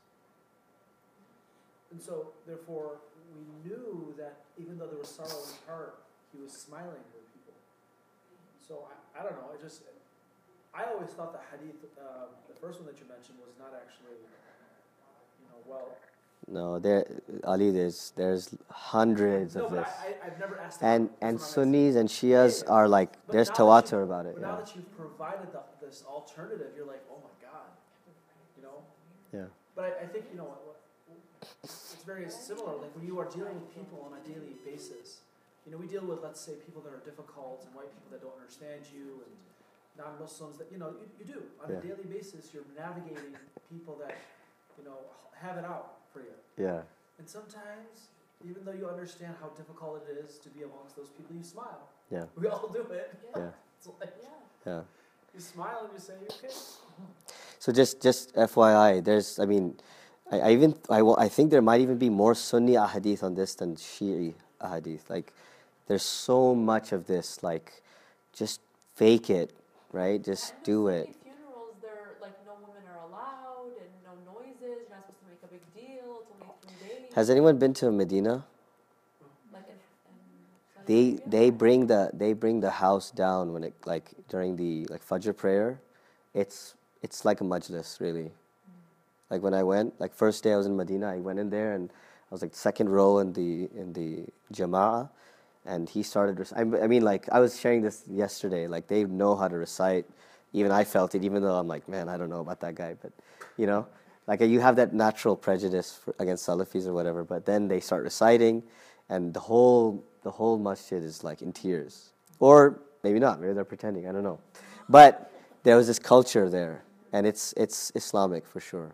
And so, therefore, we knew that even though there was sorrow in his heart, he was smiling with people. So, I, I don't know, I just, I always thought the hadith, uh, the first one that you mentioned, was not actually, you know, well. No, there, Ali. There's there's hundreds No, of but this, I, I, I've never asked that. and That's and what I'm asking. Sunnis and Shias are like But there's now that tawatur you- about it. But now Yeah. that you've provided the, this alternative, you're like, oh my God, you know? Yeah. But I, I think, you know, what- what- it's very similar, like when you are dealing with people on a daily basis, you know, we deal with, let's say, people that are difficult and white people that don't understand you and non-Muslims that, you know, you, you do. On Yeah. a daily basis, you're navigating people that, you know, have it out for you. Yeah. And sometimes, even though you understand how difficult it is to be amongst those people, you smile. Yeah. We all do it. Yeah. It's like, Yeah. Yeah. you smile and you say, okay. So just just F Y I, there's I mean, I, I even I, wa- I think there might even be more Sunni ahadith on this than Shi'i ahadith. Like, there's so much of this. Like, just fake it, right? Just And do in it. Sunni funerals, they're like no women are allowed and no noises. You're not supposed to make a big deal. It's only three days. Has anyone been to Medina? like in, in Saudi They Arabia? they bring the they bring the house down when it like during the like Fajr prayer. It's it's like a majlis, really. Like when I went, like first day I was in Medina, I went in there and I was like second row in the in the Jama'ah, and he started. rec- I I mean, like I was sharing this yesterday. Like they know how to recite. Even I felt it, even though I'm like, man, I don't know about that guy, but you know, like you have that natural prejudice for, against Salafis or whatever. But then they start reciting, and the whole the whole masjid is like in tears, or maybe not. Maybe they're pretending. I don't know, but there was this culture there, and it's it's Islamic for sure.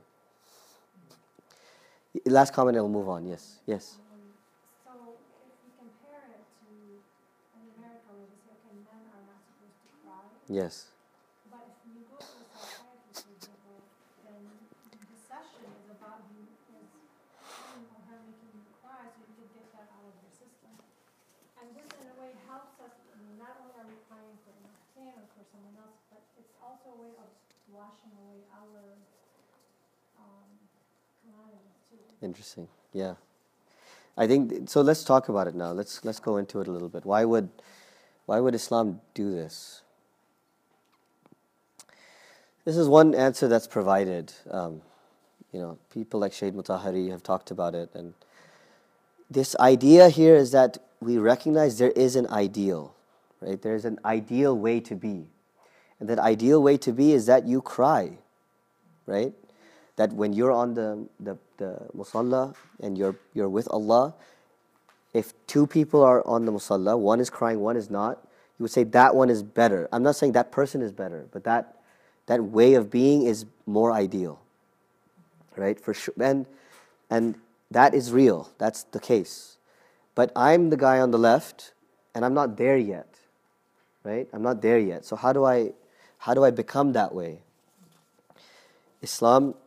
Last comment, and we'll move on. Yes, yes. Um, So if we compare it to in America where they say, okay, men are not supposed to cry, Yes. but if you go to a psychiatrist, for example, then the session is about you, is him or her making you cry so you can get that out of your system. And this in a way helps us, I mean, not only are we crying for Imam Hussein or for someone else, but it's also a way of washing away our um, calamities too. Interesting. Yeah. I think so. Let's talk about it now. Let's let's go into it a little bit. Why would why would Islam do this? This is one answer that's provided. Um, you know, people like Shaykh Mutahari have talked about it, and this idea here is that we recognize there is an ideal, right? There's an ideal way to be, and that ideal way to be is that you cry, right? that when you're on the, the, the musalla and you're, you're with Allah, if two people are on the musalla, one is crying, one is not, you would say that one is better. I'm not saying that person is better, but that, that way of being is more ideal, right? For sure, and, and that is real, that's the case. But I'm the guy on the left, and I'm not there yet, right? I'm not there yet. So how do I, how do I become that way? Islam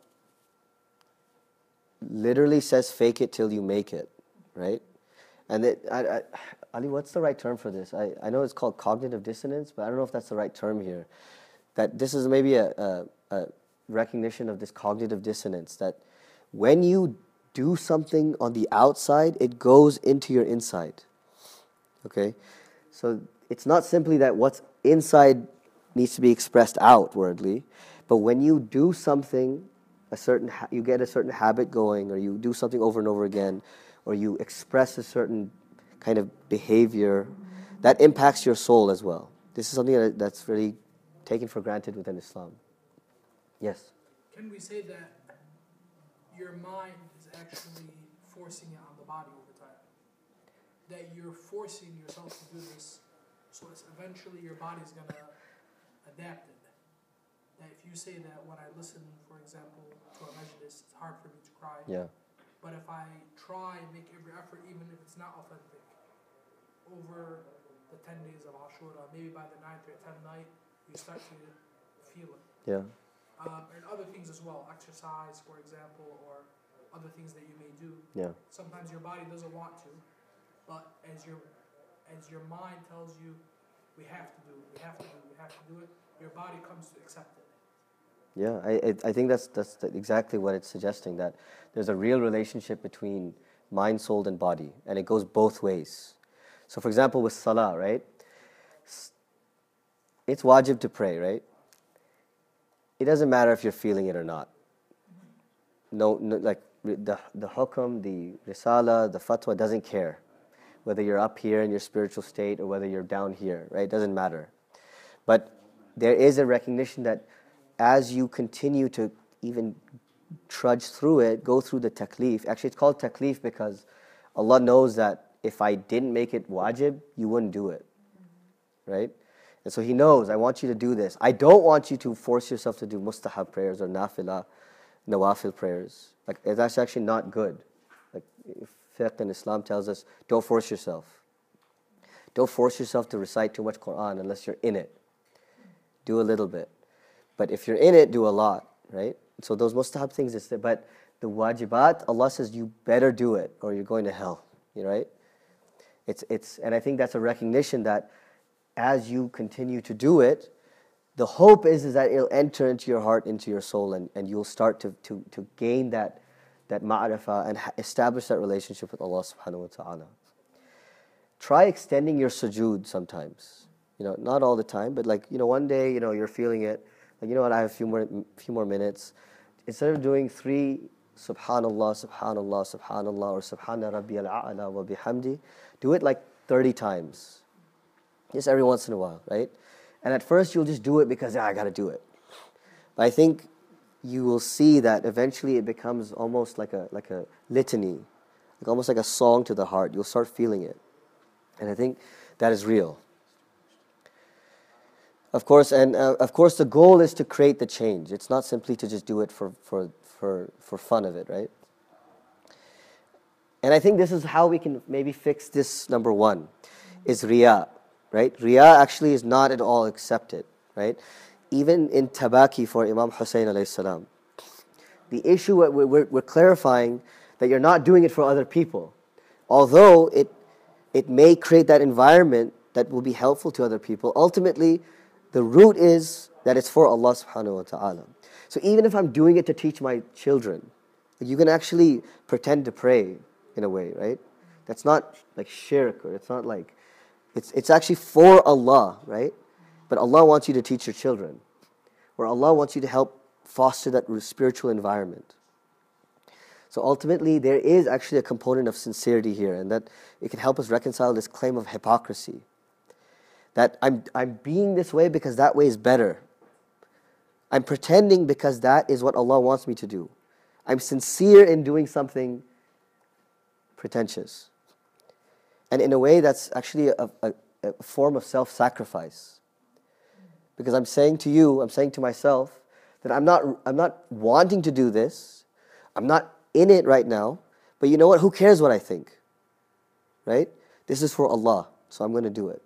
literally says fake it till you make it, right? And it, I, I, Ali, what's the right term for this? I, I know it's called cognitive dissonance, but I don't know if that's the right term here. That this is maybe a, a, a recognition of this cognitive dissonance, that when you do something on the outside, it goes into your inside, okay? So it's not simply that what's inside needs to be expressed outwardly, but when you do something, a certain ha- you get a certain habit going, or you do something over and over again, or you express a certain kind of behavior, that impacts your soul as well. This is something that, that's really taken for granted within Islam. Yes? Can we say that your mind is actually forcing it on the body over time? That you're forcing yourself to do this, so it's eventually your body's going to adapt it. That if you say that when I listen, for example, to a majlis, it's hard for me to cry. Yeah. But if I try and make every effort, even if it's not authentic, over the ten days of Ashura, maybe by the ninth or tenth night, you start to feel it. Yeah. Um, and other things as well, exercise, for example, or other things that you may do. Yeah. Sometimes your body doesn't want to, but as your as your mind tells you, we have to do it, we have to do it, we have to do it, your body comes to accept it. Yeah, I, I think that's, that's exactly what it's suggesting, that there's a real relationship between mind, soul, and body, and it goes both ways. So for example, with salah, right? It's wajib to pray, right? It doesn't matter if you're feeling it or not. No, no like the, the hukam, the risala, the fatwa doesn't care whether you're up here in your spiritual state or whether you're down here, right? It doesn't matter. But there is a recognition that as you continue to even trudge through it, go through the taklif. Actually, it's called taklif because Allah knows that if I didn't make it wajib, you wouldn't do it, right? And so He knows, I want you to do this. I don't want you to force yourself to do mustahab prayers or nafila, nawafil prayers. Like, that's actually not good. Like, fiqh in Islam tells us, don't force yourself. Don't force yourself to recite too much Quran unless you're in it. Do a little bit. But if you're in it, do a lot, right? So those mustahab things, is there, but the wajibat, Allah says you better do it or you're going to hell, you right? It's it's, and I think that's a recognition that as you continue to do it, the hope is, is that it'll enter into your heart, into your soul, and, and you'll start to, to, to gain that, that ma'rifah and ha- establish that relationship with Allah subhanahu wa ta'ala. Try extending your sujood sometimes. You know, not all the time, but like, you know, one day, you know, you're feeling it. Like, you know what, I have a few more, few more minutes. Instead of doing three subhanallah, subhanallah, subhanallah, or subhana rabbiyal a'la wa bihamdi, do it like thirty times. Just every once in a while, right? And at first you'll just do it because, yeah, I got to do it. But I think you will see that eventually it becomes almost like a like a litany, like almost like a song to the heart. You'll start feeling it. And I think that is real. Of course, and uh, of course the goal is to create the change. It's not simply to just do it for, for, for, for fun of it, right? And I think this is how we can maybe fix this number one, is riya, right? Riya actually is not at all accepted, right? Even in tabaki for Imam Hussein alayhi salam, the issue, we're, we're, we're clarifying that you're not doing it for other people. Although it, it may create that environment that will be helpful to other people, ultimately, the root is that it's for Allah subhanahu wa ta'ala. So even if I'm doing it to teach my children, you can actually pretend to pray in a way, right? That's not like shirk, or it's not like, it's it's actually for Allah, right? But Allah wants you to teach your children, or Allah wants you to help foster that spiritual environment. So ultimately, there is actually a component of sincerity here, and that it can help us reconcile this claim of hypocrisy. That I'm I'm being this way because that way is better. I'm pretending because that is what Allah wants me to do. I'm sincere in doing something pretentious. And in a way, that's actually a, a, a form of self-sacrifice. Because I'm saying to you, I'm saying to myself, that I'm not, I'm not wanting to do this. I'm not in it right now. But you know what? Who cares what I think? Right? This is for Allah, so I'm going to do it.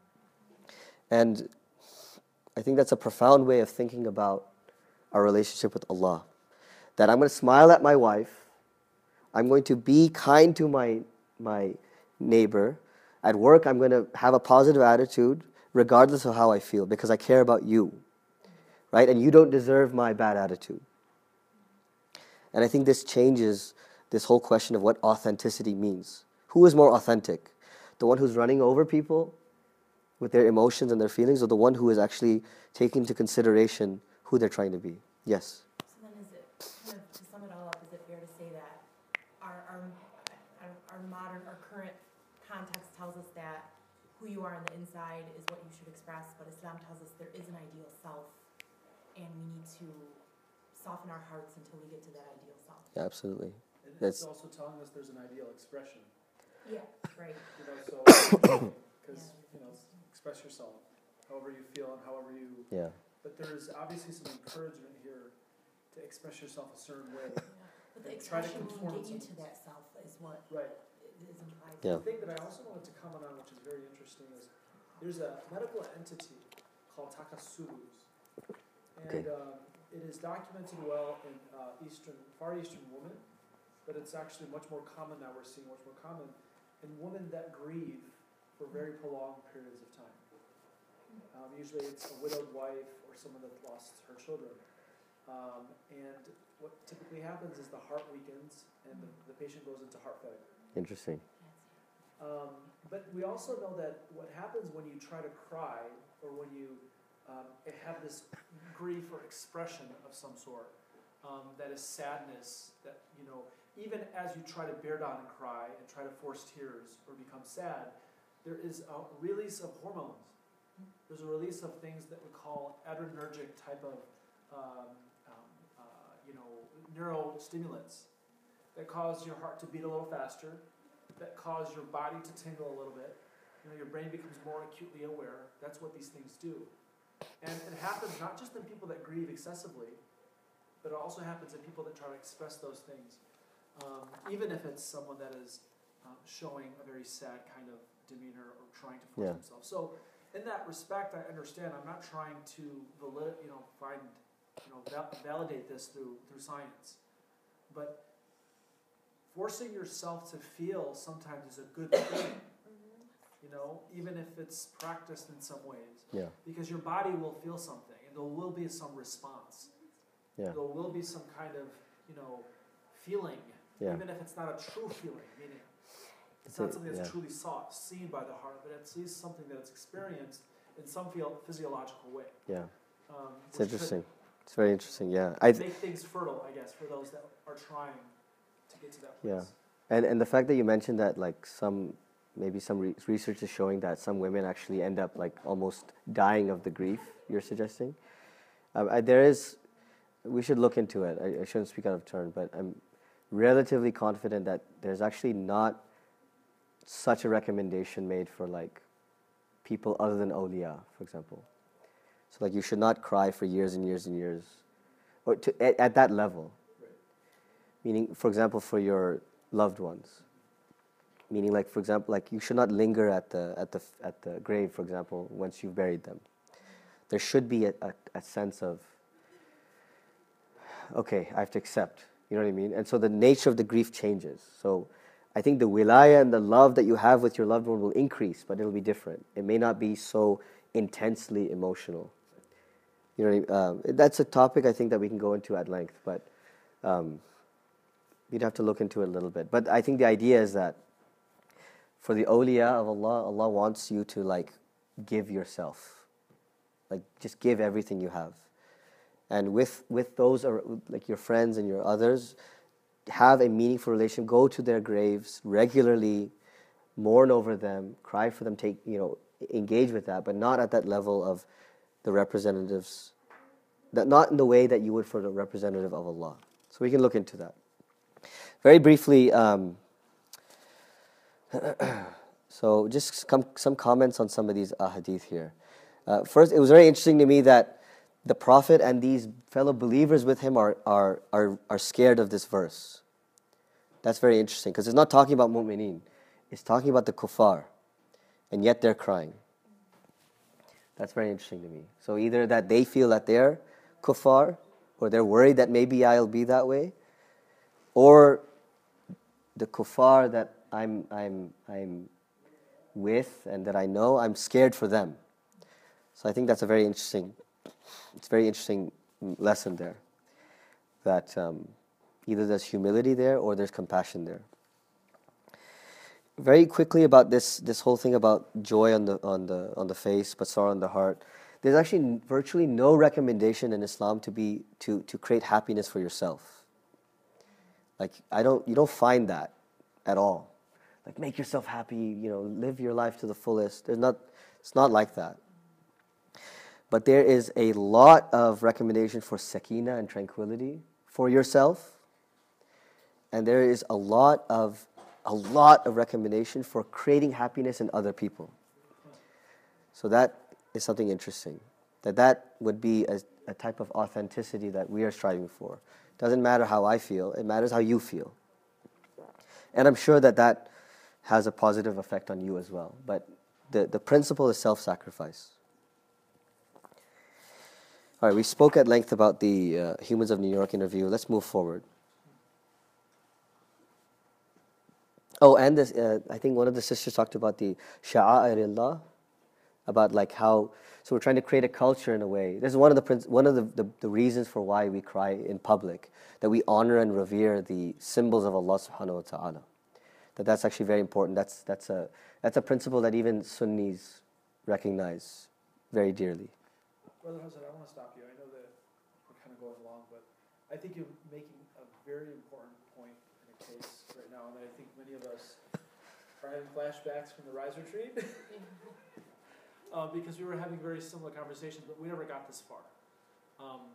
And I think that's a profound way of thinking about our relationship with Allah. That I'm going to smile at my wife. I'm going to be kind to my, my neighbor. At work, I'm going to have a positive attitude regardless of how I feel because I care about you. Right? And you don't deserve my bad attitude. And I think this changes this whole question of what authenticity means. Who is more authentic? The one who's running over people with their emotions and their feelings, or the one who is actually taking into consideration who they're trying to be? Yes? So then is it, kind of, to sum it all up, is it fair to say that our, our, our, our modern, our current context tells us that who you are on the inside is what you should express, but Islam tells us there is an ideal self, and we need to soften our hearts until we get to that ideal self. Yeah, absolutely. And That's- it's also telling us there's an ideal expression. Yeah, right. You know, so, because, you know, express yourself however you feel and however you, Yeah. but there's obviously some encouragement here to express yourself a certain way. But the And try to expression conform will get you to to that self is what Right. is implied. Yeah. The thing that I also wanted to comment on, which is very interesting, is there's a medical entity called Takasurus. Okay. And um, it is documented well in uh, Eastern, Far Eastern women, but it's actually much more common now, we're seeing much more common in women that grieve for very prolonged periods of time. Um, usually it's a widowed wife or someone that lost her children. Um, and what typically happens is the heart weakens and the, the patient goes into heart failure. Interesting. Um, but we also know that what happens when you try to cry or when you um, have this grief or expression of some sort, um, that is sadness, that, you know, even as you try to bear down and cry and try to force tears or become sad, there is a release of hormones. There's a release of things that we call adrenergic type of, um, um, uh, you know, neurostimulants that cause your heart to beat a little faster, that cause your body to tingle a little bit. You know, your brain becomes more acutely aware. That's what these things do. And it happens not just in people that grieve excessively, but it also happens in people that try to express those things. Um, even if it's someone that is um, showing a very sad kind of demeanor or trying to force Yeah. themselves. So in that respect, I understand. I'm not trying to valid, you know, find, you know, val- validate this through through science, but forcing yourself to feel sometimes is a good thing. You know, even if it's practiced in some ways, Yeah. because your body will feel something, and there will be some response. Yeah. There will be some kind of, you know, feeling, Yeah. even if it's not a true feeling, meaning it's It's not a- something that's yeah. truly sought, seen by the heart, but at least something that's experienced in some physio- physiological way. Yeah. Um, It's which could interesting. It's very interesting. Yeah. I. Make things fertile, I guess, for those that are trying to get to that place. Yeah. And and the fact that you mentioned that, like, some maybe some re- research is showing that some women actually end up like almost dying of the grief you're suggesting. Um, I, there is, we should look into it. I, I shouldn't speak out of turn, but I'm relatively confident that there's actually not such a recommendation made for like people other than awliya, for example. So like you should not cry for years and years and years, or to, at, at that level. Right. Meaning, for example, for your loved ones. Meaning, like, for example, like you should not linger at the at the at the grave, for example, once you've buried them. There should be a, a, a sense of, okay, I have to accept. You know what I mean? And so the nature of the grief changes. So I think the wilaya and the love that you have with your loved one will increase, but it'll be different. It may not be so intensely emotional. You know what I mean? Um, that's a topic I think that we can go into at length, but um, we'd have to look into it a little bit. But I think the idea is that for the awliya of Allah, Allah wants you to like give yourself. Like just give everything you have. And with, with those, are, like your friends and your others, have a meaningful relation. Go to their graves regularly, mourn over them, cry for them, take, you know, engage with that, but not at that level of the representatives, that not in the way that you would for the representative of Allah. So we can look into that. Very briefly, um, so just some, some comments on some of these ahadith here. Uh, first, it was very interesting to me that the Prophet and these fellow believers with him are, are, are, are scared of this verse. That's very interesting, because it's not talking about mu'mineen. It's talking about the kuffar, and yet they're crying. That's very interesting to me. So either that they feel that they're kuffar, or they're worried that maybe I'll be that way, or the kuffar that I'm I'm I'm with and that I know, I'm scared for them. So I think that's a very interesting, it's a very interesting lesson there. That um, either there's humility there or there's compassion there. Very quickly about this this whole thing about joy on the on the on the face but sorrow on the heart. There's actually virtually no recommendation in Islam to be to to create happiness for yourself. Like I don't you don't find that at all. Like make yourself happy, you know, live your life to the fullest. There's not it's not like that. But there is a lot of recommendation for sakina and tranquility for yourself. And there is a lot of a lot of recommendation for creating happiness in other people. So that is something interesting. That that would be a, a type of authenticity that we are striving for. Doesn't matter how I feel, it matters how you feel. And I'm sure that that has a positive effect on you as well. But the, the principle is self-sacrifice. All right, we spoke at length about the uh, Humans of New York interview. Let's move forward. Oh, and this, uh, I think one of the sisters talked about the sha'a'ir-illah, about like how, so we're trying to create a culture in a way. This is one of the one of the, the, the reasons for why we cry in public, that we honor and revere the symbols of Allah subhanahu wa ta'ala. That that's actually very important. That's that's a that's a principle that even Sunnis recognize very dearly. Brother Hassan, I want to stop you. I know that we're kind of going along, but I think you're making a very important point in a case right now, and I think many of us are having flashbacks from the Rise Retreat. Uh, because we were having very similar conversations, but we never got this far. Um,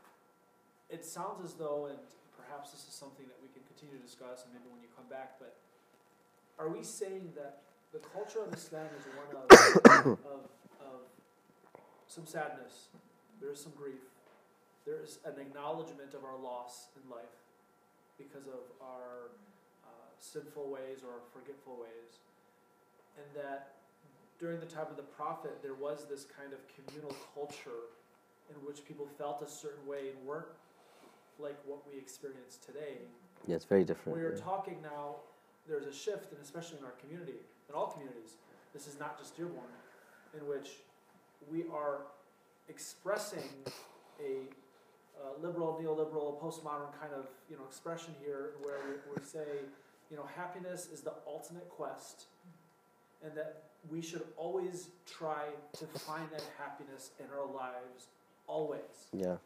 it sounds as though, and perhaps this is something that we can continue to discuss, and maybe when you come back, but are we saying that the culture of Islam is one of, of, of some sadness, there is some grief, there is an acknowledgement of our loss in life because of our uh, sinful ways or forgetful ways, and that during the time of the Prophet, there was this kind of communal culture in which people felt a certain way and weren't like what we experience today. Yeah, it's very different. We are yeah. talking now, there's a shift, and especially in our community, in all communities, this is not just Dearborn, in which we are expressing a uh, liberal, neoliberal, postmodern kind of you know expression here, where we, we say, you know, happiness is the ultimate quest, and that we should always try to find that happiness in our lives, always. Yeah.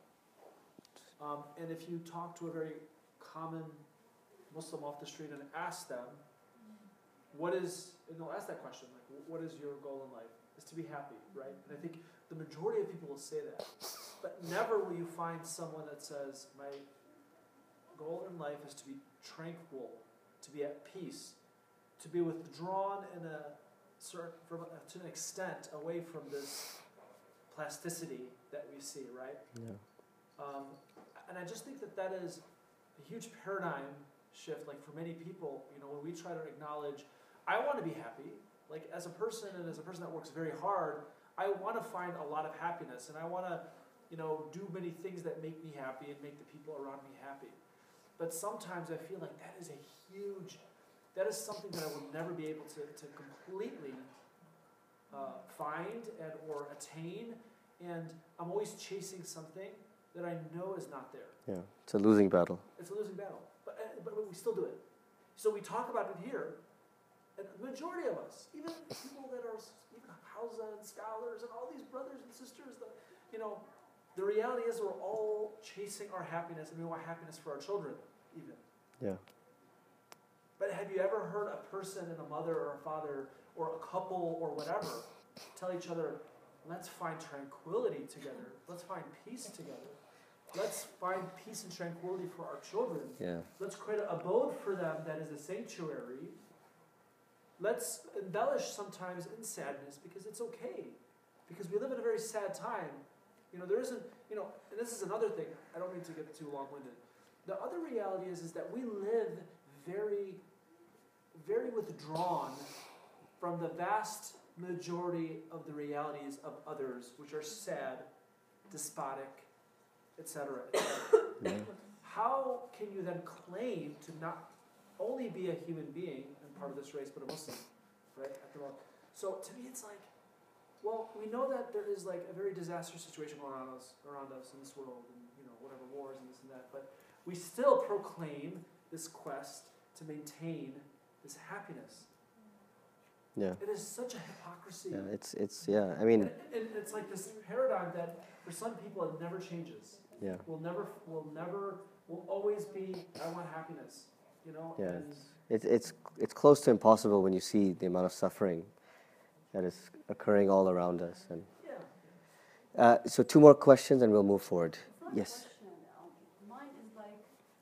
Um, and if you talk to a very common Muslim off the street and ask them, what is, and they'll ask that question, like, what is your goal in life? Is to be happy, right? And I think the majority of people will say that. But never will you find someone that says, my goal in life is to be tranquil, to be at peace, to be withdrawn in a certain, from a, to an extent away from this plasticity that we see, right? Yeah. Um, and I just think that that is a huge paradigm shift. Like for many people, you know, when we try to acknowledge, I want to be happy. Like as a person and as a person that works very hard, I want to find a lot of happiness, and I want to, you know, do many things that make me happy and make the people around me happy. But sometimes I feel like that is a huge. That is something that I will never be able to, to completely uh, find and or attain, and I'm always chasing something that I know is not there. Yeah, it's a losing battle. It's a losing battle, but uh, but we still do it. So we talk about it here, and the majority of us, even people that are even Hausa and scholars and all these brothers and sisters, that you know, the reality is we're all chasing our happiness, and we want happiness for our children, even. Yeah. But have you ever heard a person and a mother or a father or a couple or whatever tell each other, let's find tranquility together, let's find peace together? Let's find peace and tranquility for our children. Yeah. Let's create an abode for them that is a sanctuary. Let's embellish sometimes in sadness because it's okay. Because we live in a very sad time. You know, there isn't, you know, and this is another thing. I don't mean to get too long-winded. The other reality is, is that we live very, very withdrawn from the vast majority of the realities of others, which are sad, despotic, et cetera, et cetera. Yeah. How can you then claim to not only be a human being and part of this race, but a Muslim, right? At the moment. So to me, it's like, well, we know that there is like a very disastrous situation going on us, around us in this world, and you know whatever wars and this and that. But we still proclaim this quest to maintain this happiness. Yeah. It is such a hypocrisy. Yeah. It's it's yeah. I mean. And, and it's like this paradigm that for some people it never changes. Yeah. Will never, will never, will always be. I want happiness. You know. Yeah. And It's it's it's close to impossible when you see the amount of suffering that is occurring all around us. And yeah. uh, so two more questions and we'll move forward. First Yes. question, um, mine is like,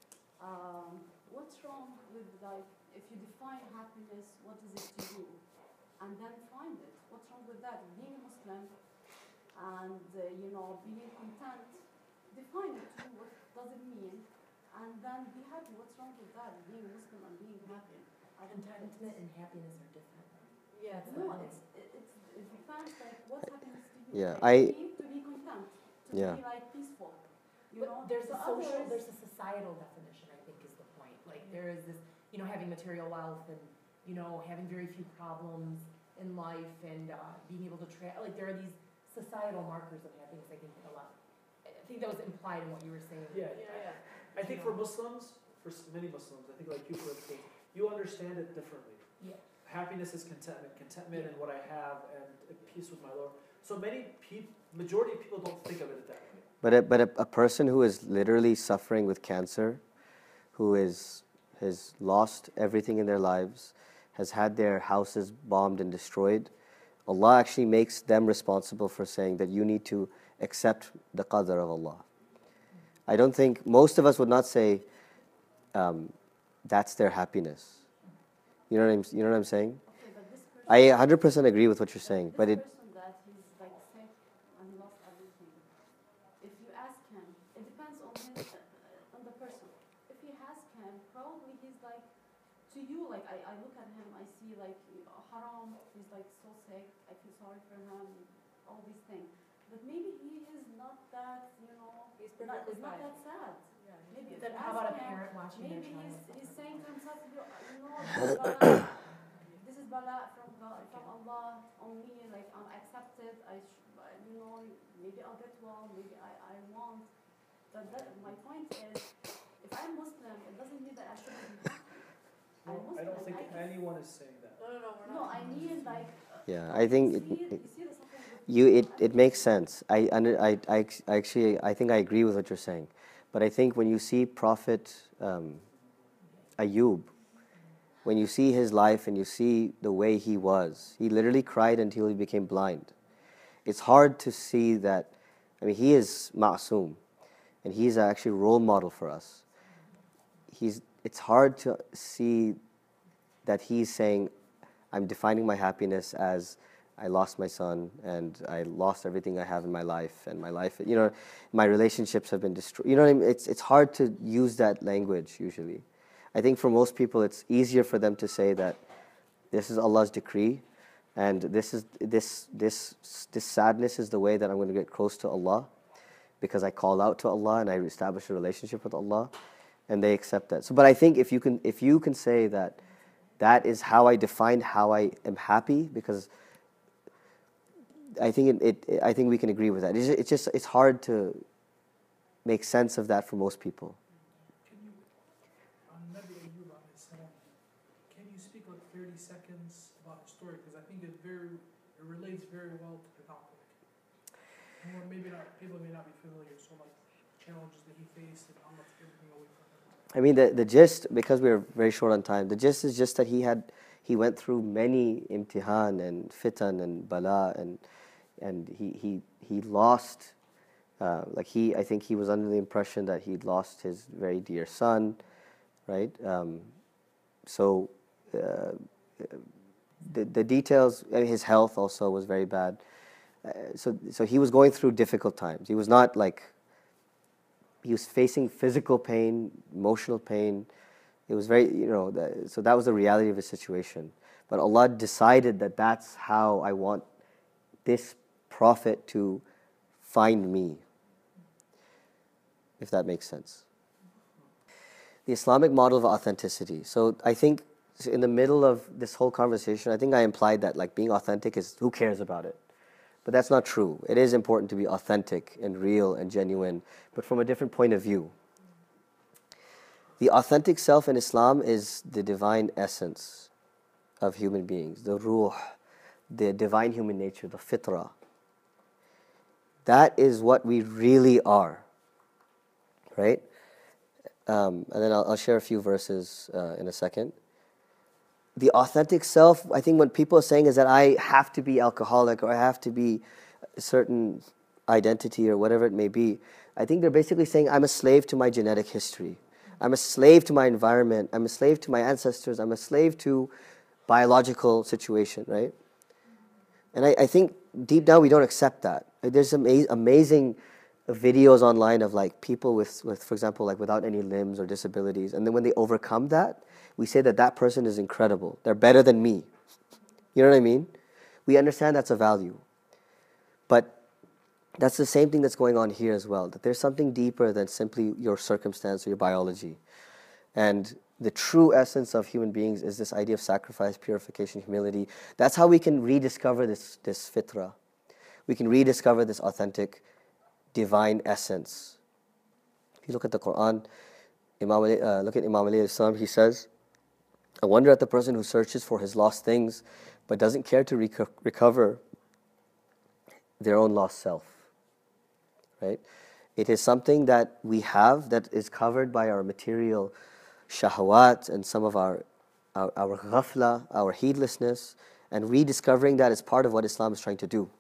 um, what's wrong with like, if you define happiness, what is it to you? And then find it. What's wrong with that? Being a Muslim and, uh, you know, being content, define it too. What does it mean? And then be happy. What's wrong with that? Being a Muslim and being happy. I don't think Contentment and happiness are different. Yeah, it's No, not- it's, it, it's, it depends like what's happiness to you. Yeah, Like, I- to me, to be content, to Yeah. be like peaceful. You But know, there's to a social, others- there's a societal definition, I think, is the point. Like, there is this, you know, having material wealth and, you know, having very few problems in life and uh, being able to tra- like, there are these societal markers of happiness, I think, that a lot. I think that was implied in what you were saying. Yeah. Yeah, yeah. I think for Muslims, for s- many Muslims, I think like you, for instance, you understand it differently. Yeah. Happiness is contentment, contentment in what I have, and at peace with my Lord. So many people, majority of people don't think of it that way. But a, but a, a person who is literally suffering with cancer, who is has lost everything in their lives, has had their houses bombed and destroyed, Allah actually makes them responsible for saying that you need to accept the qadr of Allah. I don't think, most of us would not say um, that's their happiness. You know what I'm, you know what I'm saying? Okay, but this person, I one hundred percent agree with what you're saying, this but it, person that he's like sick and lost everything. If you ask him, it depends on his, uh, on the person. If you ask him, probably he's like, to you, like I, I look at him, I see like uh, haram. He's like so sick. I feel sorry for him. All these things. But maybe he is not that, you know, He's not, perfectly it's not fine. that sad. Yeah. Maybe if Then you how ask about a him, parent watching their maybe child he's, suffer? he's saying to himself, you know, you know, this is bala, this is bala from, God, from Allah on me, like I'm accepted, I, sh- you know, maybe I'll get well, maybe I, I won't. But that, my point is, if I'm Muslim, it doesn't mean that I shouldn't be happy. I'm No, Muslim. I don't think I can- anyone is saying that. No, no, no, we're No, not. I mean like. uh, yeah, I think it, you see, it, you see the suffering with you it, people, it makes sense. I, under, I, I, ex- I actually, I think I agree with what you're saying. But I think when you see Prophet um, Ayub, when you see his life and you see the way he was, he literally cried until he became blind. It's hard to see that, I mean, he is ma'soom, and he's actually a role model for us. He's, it's hard to see that he's saying, I'm defining my happiness as I lost my son and I lost everything I have in my life and my life, you know, my relationships have been destroyed. You know what I mean? It's, it's hard to use that language usually. I think for most people it's easier for them to say that this is Allah's decree and this is this this this sadness is the way that I'm going to get close to Allah because I call out to Allah and I establish a relationship with Allah and they accept that. So but I think if you can if you can say that that is how I define how I am happy, because I think it, it I think we can agree with that. It's just, it's just it's hard to make sense of that for most people. Can you, on Nabi Ayyub alayhi salam, can you speak like thirty seconds about his story? Because I think it very, it relates very well to the topic. Or maybe not, people may not be familiar, so like challenges that he faced and Allah took everything away from him. I mean, the, the gist, because we're very short on time, the gist is just that he had, he went through many imtihan and fitan and bala, and and he, he, he lost Uh, like he, I think he was under the impression that he'd lost his very dear son, right? Um, so uh, the the details, and his health also was very bad. Uh, so so he was going through difficult times. He was not like, he was facing physical pain, emotional pain. It was very, you know, the, so that was the reality of his situation. But Allah decided that that's how I want this prophet to find me, if that makes sense. The Islamic model of authenticity. So I think in the middle of this whole conversation, I think I implied that like being authentic is, who cares about it? But that's not true. It is important to be authentic and real and genuine, but from a different point of view. The authentic self in Islam is the divine essence of human beings, the ruh, the divine human nature, the fitrah. That is what we really are, right? Um, and then I'll, I'll share a few verses uh, in a second. The authentic self, I think what people are saying is that I have to be alcoholic or I have to be a certain identity or whatever it may be. I think they're basically saying I'm a slave to my genetic history. I'm a slave to my environment. I'm a slave to my ancestors. I'm a slave to biological situation, right? And I, I think deep down we don't accept that. Like, there's some ama- amazing videos online of like people with, with, for example, like without any limbs or disabilities. And then when they overcome that, we say that that person is incredible. They're better than me. You know what I mean? We understand that's a value. But that's the same thing that's going on here as well, that there's something deeper than simply your circumstance or your biology. And the true essence of human beings is this idea of sacrifice, purification, humility. That's how we can rediscover this, this fitrah. We can rediscover this authentic divine essence. If you look at the Quran, Imam Ali, uh, look at Imam Ali alayhi salam, he says, I wonder at the person who searches for his lost things but doesn't care to reco- recover their own lost self. Right? It is something that we have that is covered by our material shahwat and some of our, our, our ghafla, our heedlessness, and rediscovering that is part of what Islam is trying to do.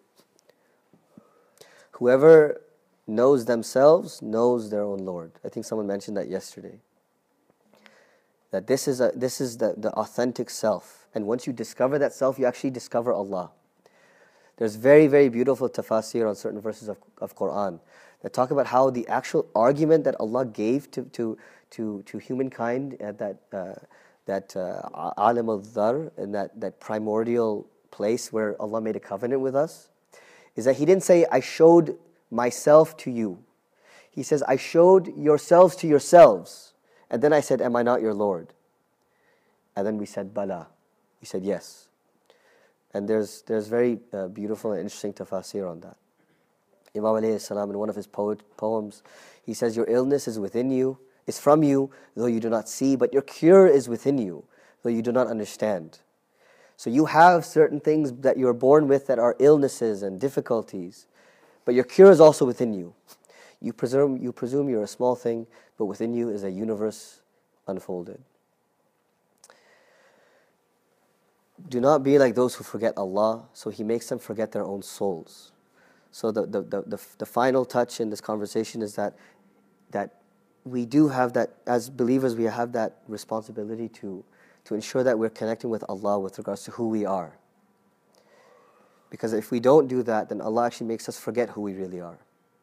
Whoever knows themselves knows their own Lord. I think someone mentioned that yesterday. That this is, a, this is the, the authentic self. And once you discover that self, you actually discover Allah. There's very, very beautiful tafasir on certain verses of, of Quran that talk about how the actual argument that Allah gave to to to, to humankind at that uh, that uh, alim al-dhar, in that, that primordial place where Allah made a covenant with us, is that He didn't say, I showed myself to you. He says, I showed yourselves to yourselves. And then I said, am I not your Lord? And then we said, Bala. He said, yes. And there's there's very uh, beautiful and interesting tafasir on that. Imam alayhi salam, in one of his poet, poems, he says, your illness is within you, is from you, though you do not see, but your cure is within you, though you do not understand. So you have certain things that you're born with that are illnesses and difficulties, but your cure is also within you. You presume, you presume you're a small thing, but within you is a universe unfolded. Do not be like those who forget Allah, so He makes them forget their own souls. So the the, the, the, the final touch in this conversation is that that we do have that, as believers, we have that responsibility to, to ensure that we're connecting with Allah with regards to who we are. Because if we don't do that, then Allah actually makes us forget who we really are.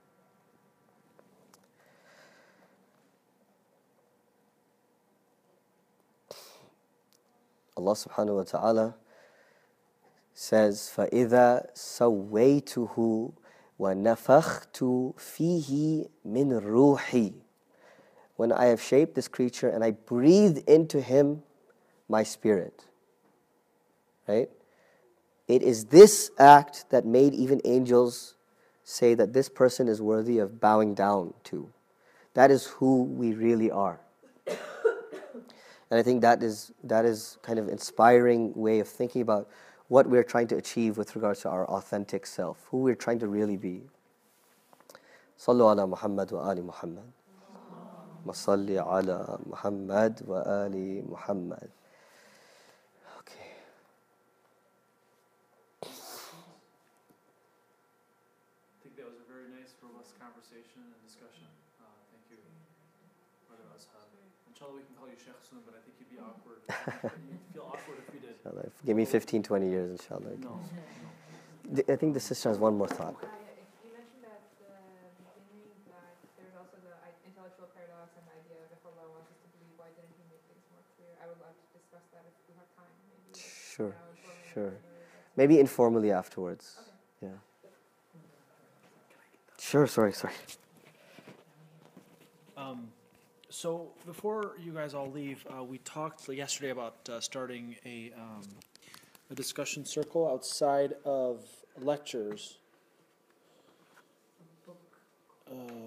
Allah subhanahu wa ta'ala says, فَإِذَا سَوَّيْتُهُ وَنَفَخْتُ فِيهِ مِنْ رُوحِي. When I have shaped this creature and I breathe into him my spirit. Right? It is this act that made even angels say that this person is worthy of bowing down to. That is who we really are. And I think that is that is kind of inspiring way of thinking about what we're trying to achieve with regards to our authentic self, who we're trying to really be. Sallu ala Muhammad wa ali Muhammad. Masalli ala Muhammad wa ali Muhammad. Okay. I think that was a very nice robust conversation and discussion. Uh, thank you, Brother Ashab. Inshallah, we can call you Sheikh soon, but I think you'd be awkward. You'd feel awkward if we did. Inshallah. Give me fifteen, twenty years, inshallah. No. Th- I think the sister has one more thought. Uh, yeah, if you mentioned at the beginning that there's also the i- intellectual paradox and the idea of if Allah wants us to believe, why didn't He make things more clear? I would love to discuss that if we have time, maybe. Like Sure, now, informally, sure. or that's- Maybe informally afterwards. Okay. Yeah. Sure, sorry, sorry. Um, so before you guys all leave, uh, we talked yesterday about uh, starting a, um, a discussion circle outside of lectures. Uh,